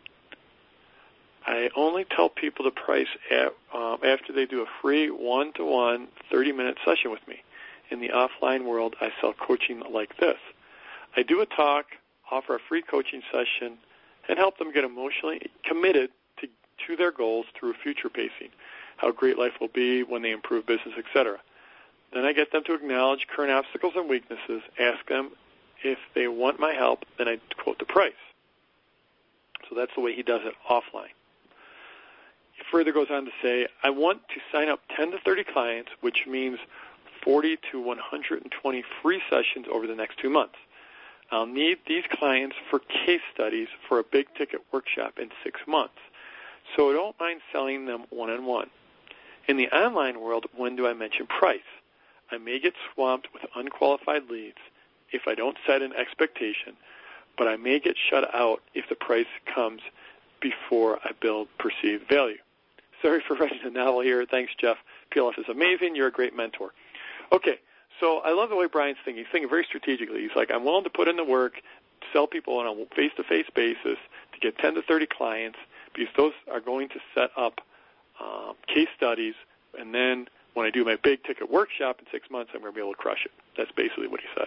I only tell people the price at, um, after they do a free one-to-one thirty-minute session with me. In the offline world, I sell coaching like this. I do a talk, offer a free coaching session, and help them get emotionally committed to, to their goals through future pacing, how great life will be when they improve business, et cetera. Then I get them to acknowledge current obstacles and weaknesses, ask them if they want my help, then I quote the price. So that's the way he does it offline. He further goes on to say, I want to sign up ten to thirty clients, which means forty to one hundred twenty free sessions over the next two months. I'll need these clients for case studies for a big-ticket workshop in six months, so I don't mind selling them one-on-one. In the online world, when do I mention price? I may get swamped with unqualified leads if I don't set an expectation, but I may get shut out if the price comes before I build perceived value. Sorry for writing a novel here. Thanks, Jeff. P L F is amazing. You're a great mentor. Okay, so I love the way Brian's thinking. He's thinking very strategically. He's like, I'm willing to put in the work, sell people on a face-to-face basis to get ten to thirty clients because those are going to set up um, case studies, and then when I do my big ticket workshop in six months, I'm going to be able to crush it. That's basically what he said.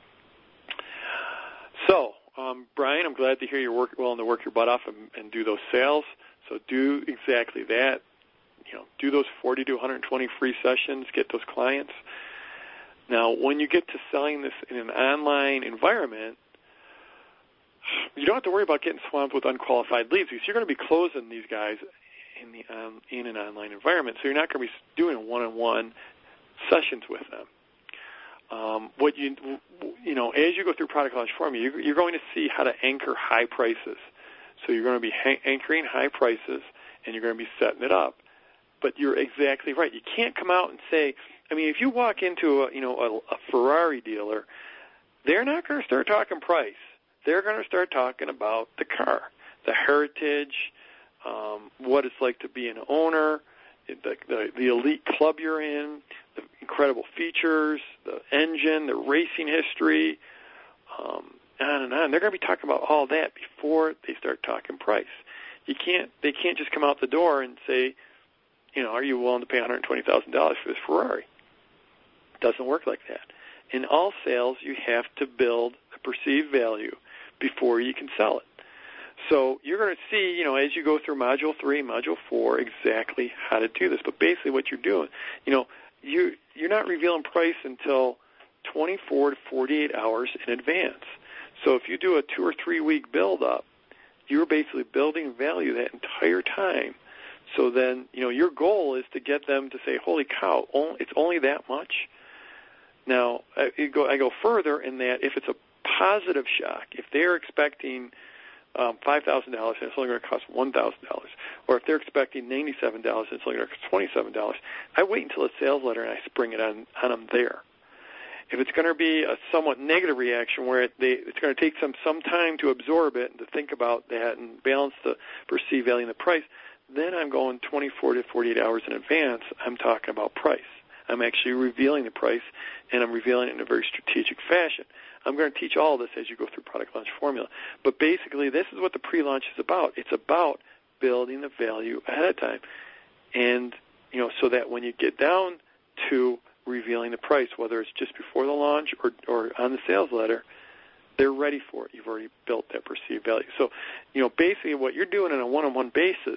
So, um, Brian, I'm glad to hear you're work, willing to work your butt off and, and do those sales. So do exactly that. You know, do those forty to one hundred twenty free sessions, get those clients. Now, when you get to selling this in an online environment, you don't have to worry about getting swamped with unqualified leads because you're going to be closing these guys in the um, in an online environment, so you're not going to be doing one-on-one sessions with them. Um, what you you know, as you go through Product Launch Formula, you're, you're going to see how to anchor high prices. So you're going to be ha- anchoring high prices, and you're going to be setting it up. But you're exactly right. You can't come out and say, I mean, if you walk into a, you know a, a Ferrari dealer, they're not going to start talking price. They're going to start talking about the car, the heritage, um, what it's like to be an owner, the, the, the elite club you're in, the incredible features, the engine, the racing history, um, on and on. They're going to be talking about all that before they start talking price. You can't. They can't just come out the door and say, you know, are you willing to pay one hundred twenty thousand dollars for this Ferrari? It doesn't work like that. In all sales, you have to build a perceived value before you can sell it. So you're going to see, you know, as you go through Module three, Module four, exactly how to do this. But basically what you're doing, you know, you, you're not revealing price until twenty-four to forty-eight hours in advance. So if you do a two- or three-week build-up, you're basically building value that entire time. So then, you know, your goal is to get them to say, holy cow, it's only that much? Now, I go, I go further in that if it's a positive shock, if they're expecting um, five thousand dollars and it's only going to cost one thousand dollars, or if they're expecting ninety-seven dollars and it's only going to cost twenty-seven dollars, I wait until a sales letter and I spring it on, on them there. If it's going to be a somewhat negative reaction where it, they, it's going to take them some time to absorb it and to think about that and balance the perceived value and the price, then I'm going twenty-four to forty-eight hours in advance. I'm talking about price. I'm actually revealing the price, and I'm revealing it in a very strategic fashion. I'm going to teach all of this as you go through Product Launch Formula. But basically, this is what the pre-launch is about. It's about building the value ahead of time. And, you know, so that when you get down to revealing the price, whether it's just before the launch or, or on the sales letter, they're ready for it. You've already built that perceived value. So, you know, basically what you're doing on a one-on-one basis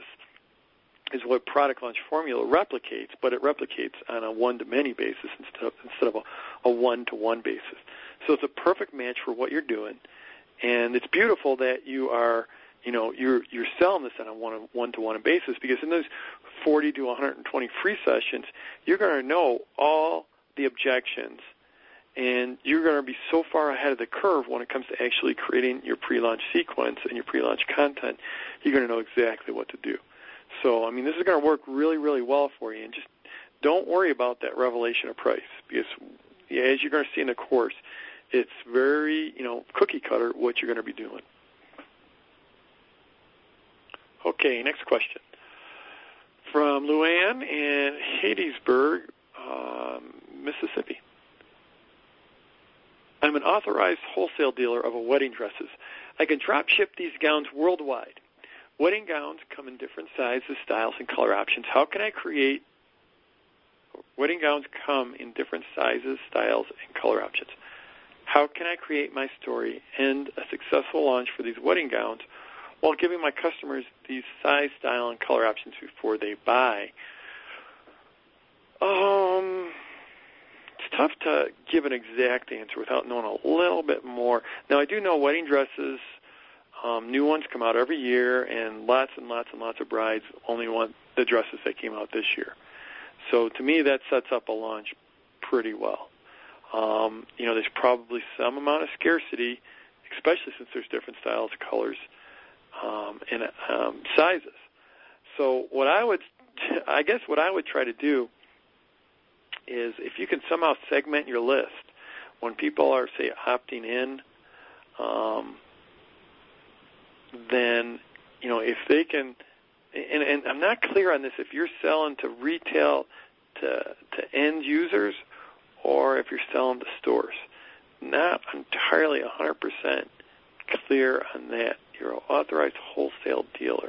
is what Product Launch Formula replicates, but it replicates on a one-to-many basis instead of, instead of a, a one-to-one basis. So it's a perfect match for what you're doing, and it's beautiful that you are, you know, you're you're selling this on a one one to one basis, because in those forty to one hundred twenty free sessions, you're going to know all the objections, and you're going to be so far ahead of the curve when it comes to actually creating your pre-launch sequence and your pre-launch content. You're going to know exactly what to do. So, I mean, this is going to work really, really well for you. And just don't worry about that revelation of price, because yeah, as you're going to see in the course, it's very, you know, cookie cutter what you're going to be doing. Okay, next question. From Luann in Hattiesburg, um, Mississippi. I'm an authorized wholesale dealer of wedding dresses. I can drop ship these gowns worldwide. Wedding gowns come in different sizes, styles, and color options. How can I create wedding gowns come in different sizes, styles, and color options? How can I create my story and a successful launch for these wedding gowns while giving my customers these size, style, and color options before they buy? Um, it's tough to give an exact answer without knowing a little bit more. Now, I do know wedding dresses, um, new ones come out every year, and lots and lots and lots of brides only want the dresses that came out this year. So to me, that sets up a launch pretty well. Um, you know, there's probably some amount of scarcity, especially since there's different styles, colors, um, and um, sizes. So what I would, I guess what I would try to do is, if you can somehow segment your list, when people are, say, opting in, um, then, you know, if they can, and, and I'm not clear on this, if you're selling to retail, to, to end users, or if you're selling to stores. Not entirely one hundred percent clear on that. You're an authorized wholesale dealer.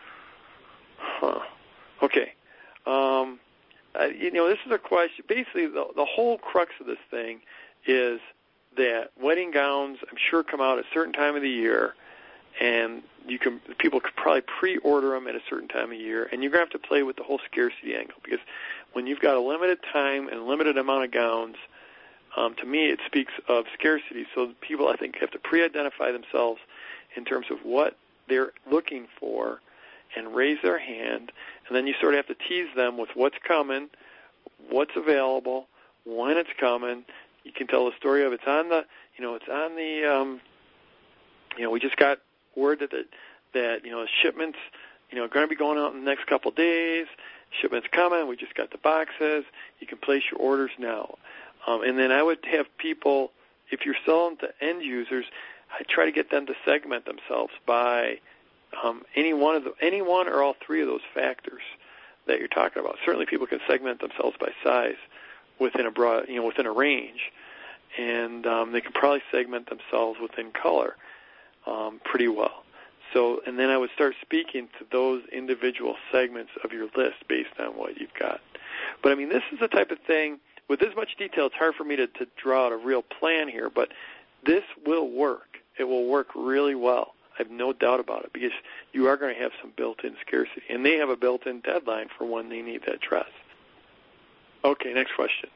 Huh. Okay. Um, uh, you know, this is a question. Basically, the, the whole crux of this thing is that wedding gowns, I'm sure, come out at a certain time of the year, and you can people could probably pre-order them at a certain time of year, and you're going to have to play with the whole scarcity angle, because when you've got a limited time and a limited amount of gowns, um, to me it speaks of scarcity. So people, I think, have to pre-identify themselves in terms of what they're looking for and raise their hand, and then you sort of have to tease them with what's coming, what's available, when it's coming. You can tell the story of it's on the, you know, it's on the, um, you know, we just got word that the, that you know the shipments, you know, are going to be going out in the next couple of days. Shipments coming. We just got the boxes. You can place your orders now. Um, and then I would have people, if you're selling to end users, I try to get them to segment themselves by um, any one of the, any one or all three of those factors that you're talking about. Certainly, people can segment themselves by size within a broad, you know, within a range, and um, they can probably segment themselves within color um, pretty well. So, and then I would start speaking to those individual segments of your list based on what you've got. But, I mean, this is the type of thing, with this much detail, it's hard for me to, to draw out a real plan here, but this will work. It will work really well. I have no doubt about it, because you are going to have some built-in scarcity, and they have a built-in deadline for when they need that dress. Okay, next question.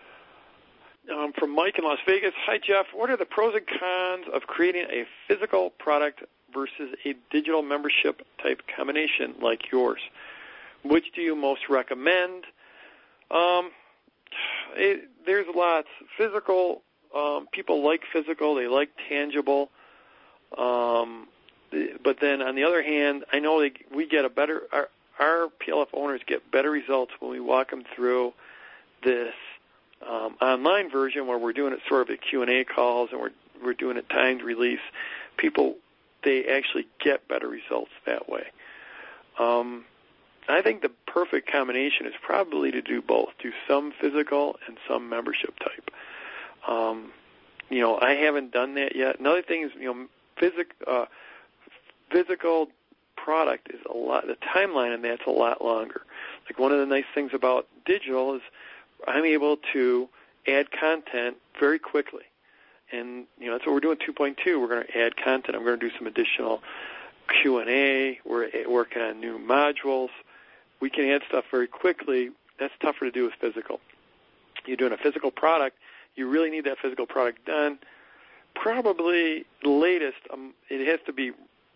Um, from Mike in Las Vegas. Hi, Jeff. What are the pros and cons of creating a physical product versus a digital membership type combination like yours? Which do you most recommend? Um, it, there's lots. Physical, um, people like physical. They like tangible. Um, but then on the other hand, I know they, we get a better, our, our P L F owners get better results when we walk them through this um, online version where we're doing it sort of at Q and A calls, and we're we're doing it timed release. People, they actually get better results that way. Um, I think the perfect combination is probably to do both, do some physical and some membership type. Um, you know, I haven't done that yet. Another thing is, you know, physic, uh, physical product is a lot, the timeline on that's a lot longer. Like, one of the nice things about digital is I'm able to add content very quickly. And, you know, that's what we're doing two point two. We're going to add content. I'm going to do some additional Q and A. We're working on new modules. We can add stuff very quickly. That's tougher to do with physical. You're doing a physical product. You really need that physical product done. Probably the latest, um, it has to be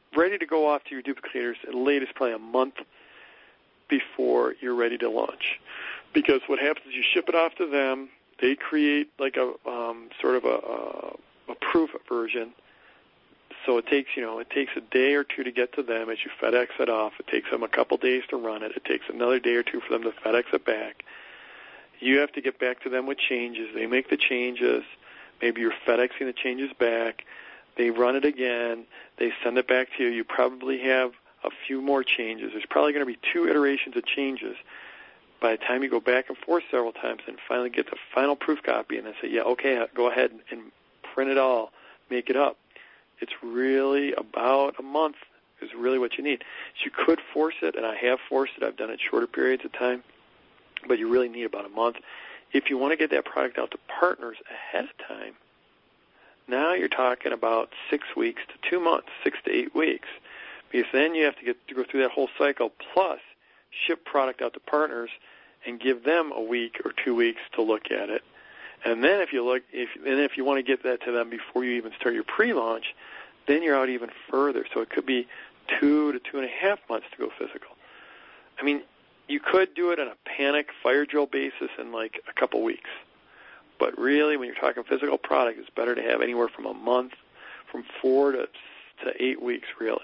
ready to go off to your duplicators at latest probably a month before you're ready to launch. Because what happens is you ship it off to them. They create like a um, sort of a, a, a proof version. So it takes, you know, it takes a day or two to get to them as you FedEx it off. It takes them a couple days to run it. It takes another day or two for them to FedEx it back. You have to get back to them with changes. They make the changes. Maybe you're FedExing the changes back. They run it again. They send it back to you. You probably have a few more changes. There's probably going to be two iterations of changes by the time you go back and forth several times and finally get the final proof copy and then say, yeah, okay, go ahead and print it all, make it up. It's really about a month is really what you need. So you could force it, and I have forced it. I've done it shorter periods of time, but you really need about a month. If you want to get that product out to partners ahead of time, now you're talking about six weeks to two months, six to eight weeks, because then you have to get to go through that whole cycle plus ship product out to partners and give them a week or two weeks to look at it. And then if you look, if and if you want to get that to them before you even start your pre-launch, then you're out even further. So it could be two to two and a half months to go physical. I mean, you could do it on a panic fire drill basis in like a couple weeks. But really, when you're talking physical product, it's better to have anywhere from a month, from four to to eight weeks, really.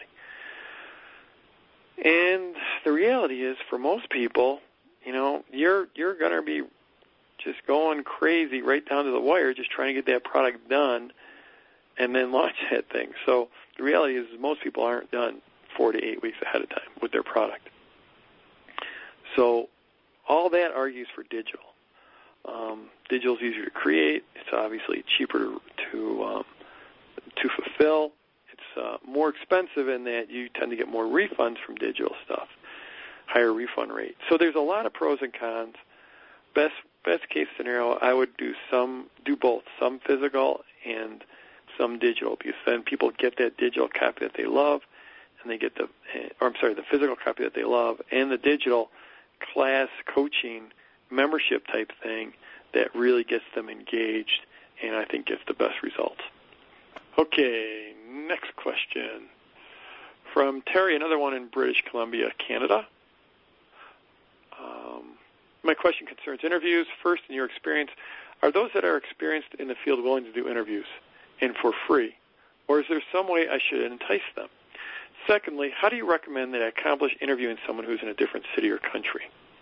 And the reality is, for most people, you know, you're you're going to be just going crazy right down to the wire, just trying to get that product done and then launch that thing. So the reality is most people aren't done four to eight weeks ahead of time with their product. So all that argues for digital. Um, digital is easier to create. It's obviously cheaper to to, um, to fulfill. It's uh, more expensive in that you tend to get more refunds from digital stuff, higher refund rate. So there's a lot of pros and cons. Best best case scenario, I would do some do both, some physical and some digital, because then people get that digital copy that they love, and they get the, or I'm sorry, the physical copy that they love, and the digital class coaching membership type thing that really gets them engaged, and I think gets the best results. Okay, next question from Terry, another one in British Columbia, Canada. Um, my question concerns interviews. First, in your experience, are those that are experienced in the field willing to do interviews and for free, or is there some way I should entice them? Secondly, how do you recommend that I accomplish interviewing someone who's in a different city or country?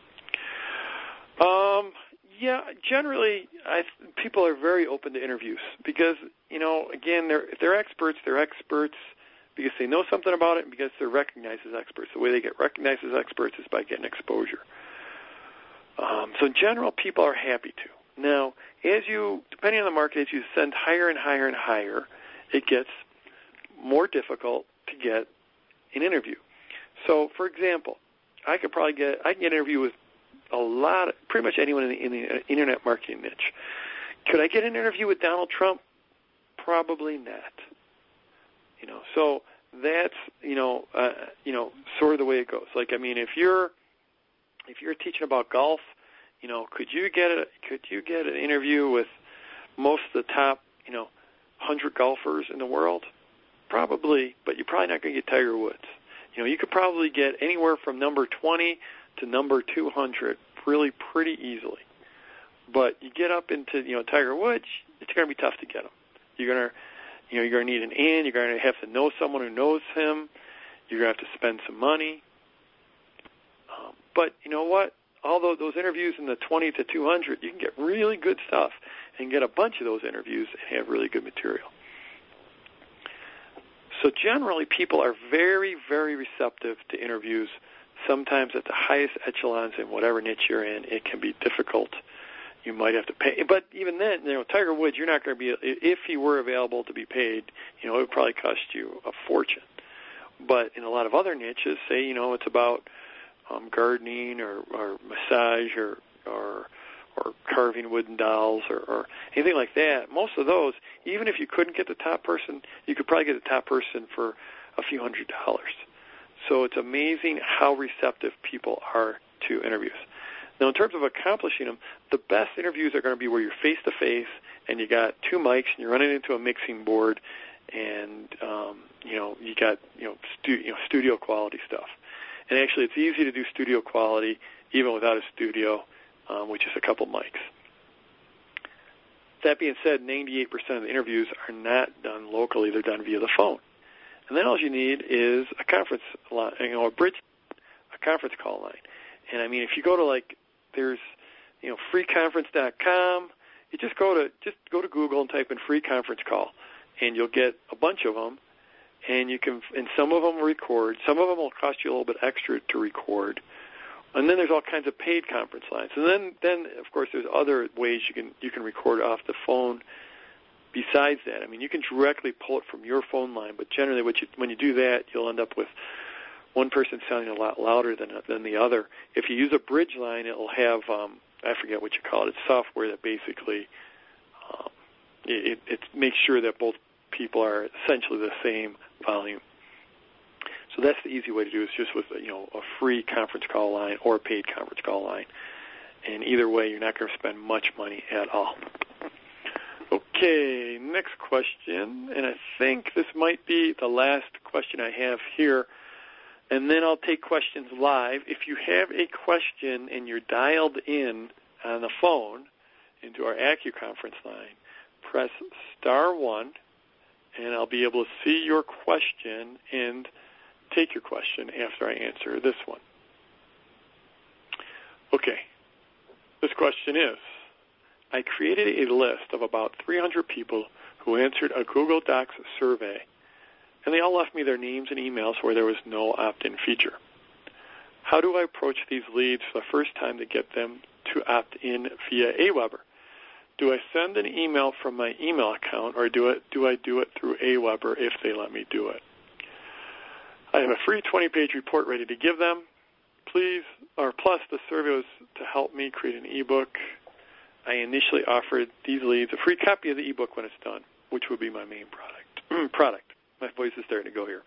Um, yeah, generally, I, people are very open to interviews because, you know, again, they're, if they're experts, they're experts because they know something about it and because they're recognized as experts. The way they get recognized as experts is by getting exposure. Um, so in general, people are happy to. Now, as you, depending on the market, as you send higher and higher and higher, it gets more difficult to get an interview. So, for example, I could probably get, I can get an interview with a lot, of, pretty much anyone in the, in the internet marketing niche. Could I get an interview with Donald Trump? Probably not. You know, so that's, you know, uh, you know, sort of the way it goes. Like, I mean, if you're, if you're teaching about golf, you know, could you get a, could you get an interview with most of the top, you know, one hundred golfers in the world? Probably, but you're probably not going to get Tiger Woods. You know, you could probably get anywhere from number twenty to number two hundred really pretty easily. But you get up into, you know, Tiger Woods, it's going to be tough to get him. You're going to, you know, you're going to need an in. You're going to have to know someone who knows him. You're going to have to spend some money. Um, but you know what? Although those interviews in the twenty to two hundred, you can get really good stuff and get a bunch of those interviews and have really good material. So generally, people are very, very receptive to interviews. Sometimes at the highest echelons in whatever niche you're in, it can be difficult. You might have to pay. But even then, you know, Tiger Woods, you're not going to be, if he were available to be paid, you know, it would probably cost you a fortune. But in a lot of other niches, say, you know, it's about um, gardening or, or massage or, or or carving wooden dolls or, or anything like that, most of those, even if you couldn't get the top person, you could probably get the top person for a few hundred dollars. So it's amazing how receptive people are to interviews. Now, in terms of accomplishing them, the best interviews are going to be where you're face-to-face and you got two mics and you're running into a mixing board and um, you know you got you know, stu- you know studio quality stuff. And actually, it's easy to do studio quality even without a studio, um, which is a couple mics. That being said, ninety-eight percent of the interviews are not done locally; they're done via the phone. And then all you need is a conference line, you know, a bridge, a conference call line. And I mean, if you go to like, there's, you know, free conference dot com. You just go to just go to Google and type in free conference call, and you'll get a bunch of them. And you can, and some of them record. Some of them will cost you a little bit extra to record. And then there's all kinds of paid conference lines. And then, then of course, there's other ways you can you can record off the phone. Besides that, I mean, you can directly pull it from your phone line, but generally, what you, when you do that, you'll end up with one person sounding a lot louder than than the other. If you use a bridge line, it'll have um, I forget what you call it. It's software that basically um, it, it makes sure that both people are essentially the same volume. So that's the easy way to do it, is just with you know a free conference call line or a paid conference call line. And either way, you're not going to spend much money at all. Okay, next question, and I think this might be the last question I have here, and then I'll take questions live. If you have a question and you're dialed in on the phone into our AccuConference line, press star one, and I'll be able to see your question and take your question after I answer this one. Okay, this question is, I created a list of about three hundred people who answered a Google Docs survey, and they all left me their names and emails where there was no opt-in feature. How do I approach these leads for the first time to get them to opt in via Aweber? Do I send an email from my email account, or do, it, do I do it through Aweber if they let me do it? I have a free twenty-page report ready to give them. Please, or plus the survey was to help me create an ebook. I initially offered these leads a free copy of the ebook when it's done, which would be my main product. product. My voice is starting to go here.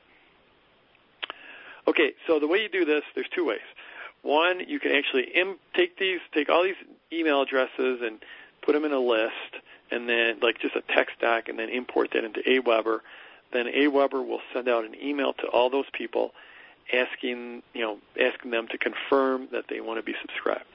Okay, so the way you do this, there's two ways. One, you can actually im- take these, take all these email addresses and put them in a list, and then like just a text doc, and then import that into Aweber. Then Aweber will send out an email to all those people, asking you know asking them to confirm that they want to be subscribed.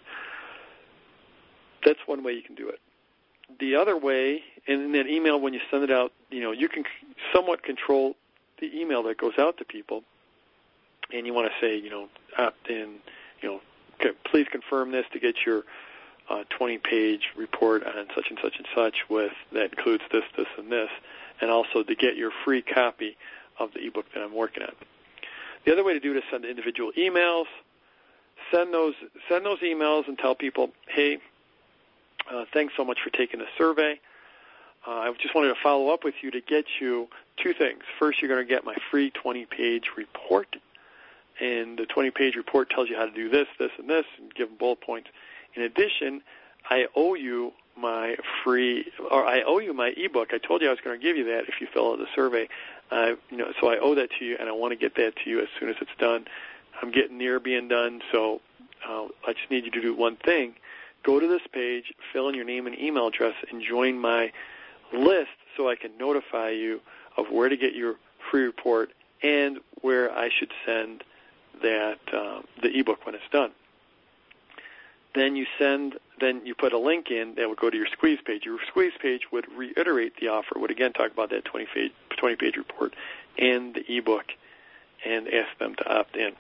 That's one way you can do it. The other way, in that email, when you send it out, you know, you can somewhat control the email that goes out to people, and you want to say, you know, opt in, you know, please confirm this to get your uh, twenty-page report on such and such and such with that includes this, this, and this, and also to get your free copy of the ebook that I'm working on. The other way to do it is send individual emails. Send those send those emails and tell people, hey, Uh, thanks so much for taking the survey. Uh, I just wanted to follow up with you to get you two things. First, you're going to get my free twenty-page report, and the twenty-page report tells you how to do this, this, and this, and give them bullet points. In addition, I owe you my free, or I owe you my ebook. I told you I was going to give you that if you fill out the survey. Uh, you know, so I owe that to you, and I want to get that to you as soon as it's done. I'm getting near being done, so uh, I just need you to do one thing. Go to this page, fill in your name and email address, and join my list so I can notify you of where to get your free report and where I should send that um, the ebook when it's done. Then you send, then you put a link in that would go to your squeeze page. Your squeeze page would reiterate the offer, would again talk about that twenty-page report and the ebook, and ask them to opt in.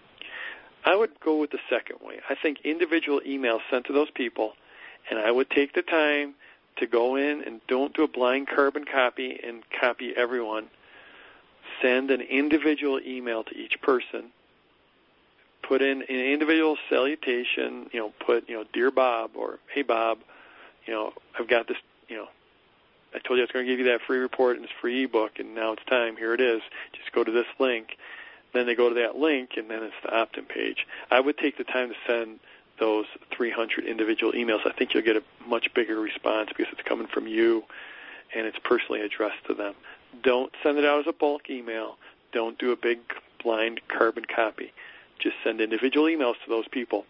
I would go with the second way. I think individual emails sent to those people, and I would take the time to go in and don't do a blind carbon copy and copy everyone. Send an individual email to each person. Put in an individual salutation, you know, put, you know, Dear Bob, or Hey Bob, you know, I've got this, you know, I told you I was going to give you that free report and this free ebook, and now it's time. Here it is. Just go to this link. Then they go to that link, and then it's the opt-in page. I would take the time to send those three hundred individual emails. I think you'll get a much bigger response because it's coming from you, and it's personally addressed to them. Don't send it out as a bulk email. Don't do a big blind carbon copy. Just send individual emails to those people,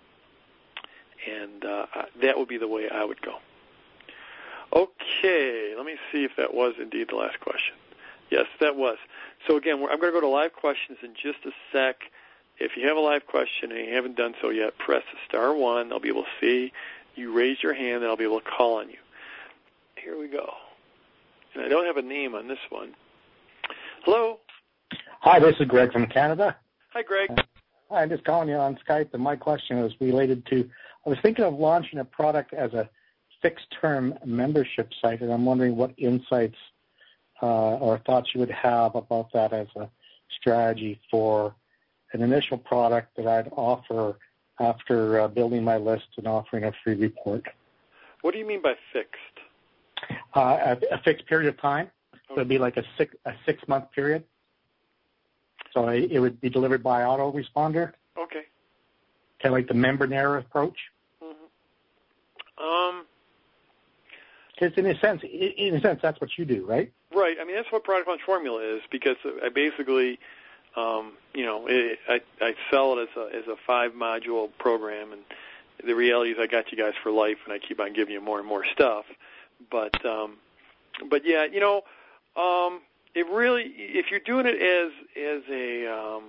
and uh, that would be the way I would go. Okay, let me see if that was indeed the last question. Yes, that was. So again, we're, I'm going to go to live questions in just a sec. If you have a live question and you haven't done so yet, press star one. I'll be able to see you raise your hand, and I'll be able to call on you. Here we go. And I don't have a name on this one. Hello. Hi, this is Greg from Canada. Hi, Greg. Uh, hi, I'm just calling you on Skype, and my question was related to, I was thinking of launching a product as a fixed-term membership site, and I'm wondering what insights uh, or thoughts you would have about that as a strategy for an initial product that I'd offer after uh, building my list and offering a free report. What do you mean by fixed? Uh, a, a fixed period of time. Okay. So it would be like a six a six month period. So it, it would be delivered by autoresponder. Okay. Kind of like the member-nair approach. Mm-hmm. Um. Because in a sense, in a sense, that's what you do, right? Right. I mean, that's what Product Launch Formula is, because I basically, um, you know, it, I I sell it as a as a five module program, and the reality is I got you guys for life, and I keep on giving you more and more stuff. But um, but yeah, you know, um, it really, if you're doing it as as a um,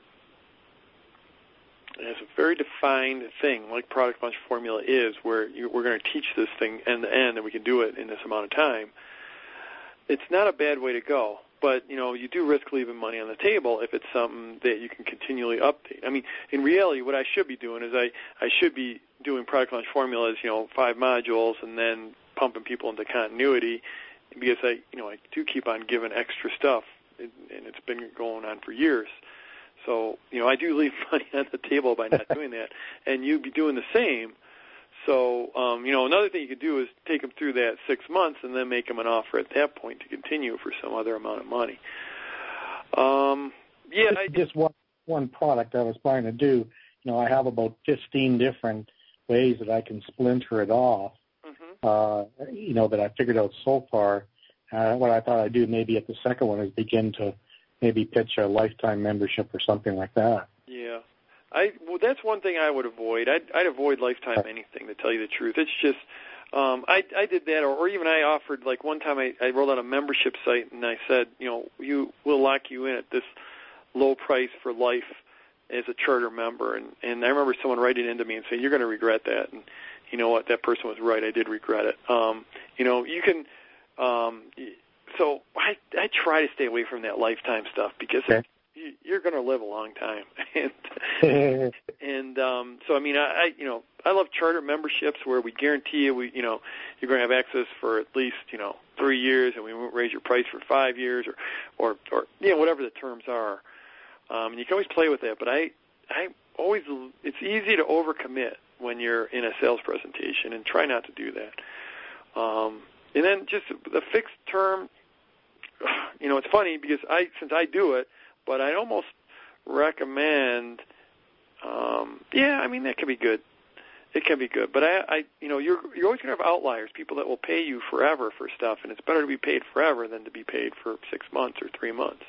as a very defined thing, like Product Launch Formula is, where you, we're going to teach this thing end to end, and we can do it in this amount of time, it's not a bad way to go. But, you know, you do risk leaving money on the table if it's something that you can continually update. I mean, in reality, what I should be doing is I, I should be doing Product Launch Formulas, you know, five modules, and then pumping people into continuity, because I, you know, I do keep on giving extra stuff, and it's been going on for years. So, you know, I do leave money on the table by not doing that, and you'd be doing the same. So, um, you know, another thing you could do is take them through that six months and then make them an offer at that point to continue for some other amount of money. Um, yeah, I, just one one product I was planning to do. You know, I have about fifteen different ways that I can splinter it off. Mm-hmm. Uh, you know, that I figured out so far. Uh, what I thought I'd do maybe at the second one is begin to maybe pitch a lifetime membership or something like that. Yeah. I well, that's one thing I would avoid. I'd, I'd avoid lifetime anything, to tell you the truth. It's just um, I I did that, or, or even I offered, like one time I, I rolled out a membership site and I said, you know, you we'll lock you in at this low price for life as a charter member, and and I remember someone writing into me and saying, you're going to regret that, and you know what, that person was right. I did regret it. Um, you know, you can. Um, so I I try to stay away from that lifetime stuff, because okay. it, you're going to live a long time, and and um, so I mean I, I you know I love charter memberships where we guarantee you we you know you're going to have access for at least you know three years, and we won't raise your price for five years or or or you know whatever the terms are, um, and you can always play with that. But I I always it's easy to overcommit when you're in a sales presentation, and try not to do that. Um, and then just the fixed term. You know, it's funny because I, since I do it, but I almost recommend. Um, yeah, I mean that can be good. It can be good, but I, I you know, you're you're always going to have outliers, people that will pay you forever for stuff, and it's better to be paid forever than to be paid for six months or three months.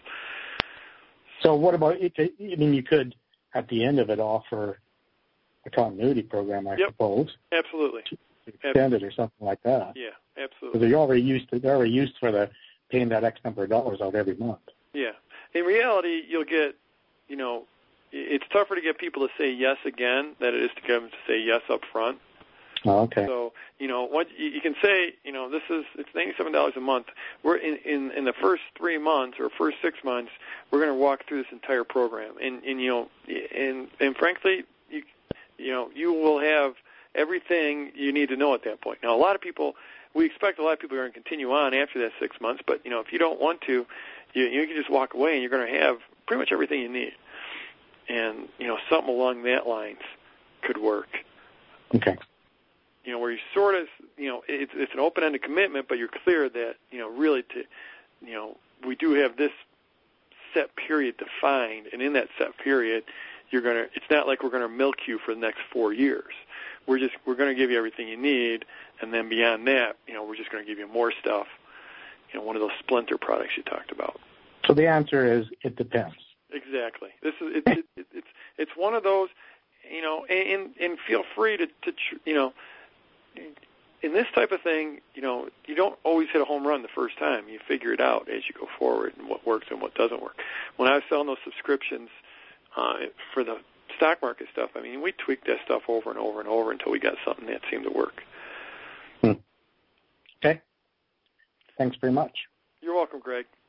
So, what about? I mean, you could at the end of it offer a continuity program, I yep. suppose. Absolutely. Extended or something like that. Yeah, absolutely. Because they're already used to they're already used for the paying that X number of dollars out every month. Yeah. In reality, you'll get, you know, it's tougher to get people to say yes again than it is to get them to say yes up front. Oh, okay. So, you know, what you can say, you know, this is, it's ninety-seven dollars a month. We're in, in, in the first three months or first six months, we're going to walk through this entire program. And, and you know, and, and frankly, you, you know, you will have everything you need to know at that point. Now, a lot of people, we expect a lot of people are going to continue on after that six months, but, you know, if you don't want to, you, you can just walk away and you're going to have pretty much everything you need. And, you know, something along that lines could work. Okay. You know, where you sort of, you know, it's, it's an open-ended commitment, but you're clear that, you know, really to, you know, we do have this set period defined, and in that set period, you're going to, it's not like we're going to milk you for the next four years. We're just, we're going to give you everything you need, and then beyond that, you know, we're just going to give you more stuff. You know, one of those splinter products you talked about. So the answer is, it depends. Exactly. This is it, it, it, it's it's one of those, you know, and and feel free to, to you know, in this type of thing, you know, you don't always hit a home run the first time. You figure it out as you go forward and what works and what doesn't work. When I was selling those subscriptions uh, for the stock market stuff, I mean, we tweaked that stuff over and over and over until we got something that seemed to work. Hmm. Okay. Thanks very much. You're welcome, Greg.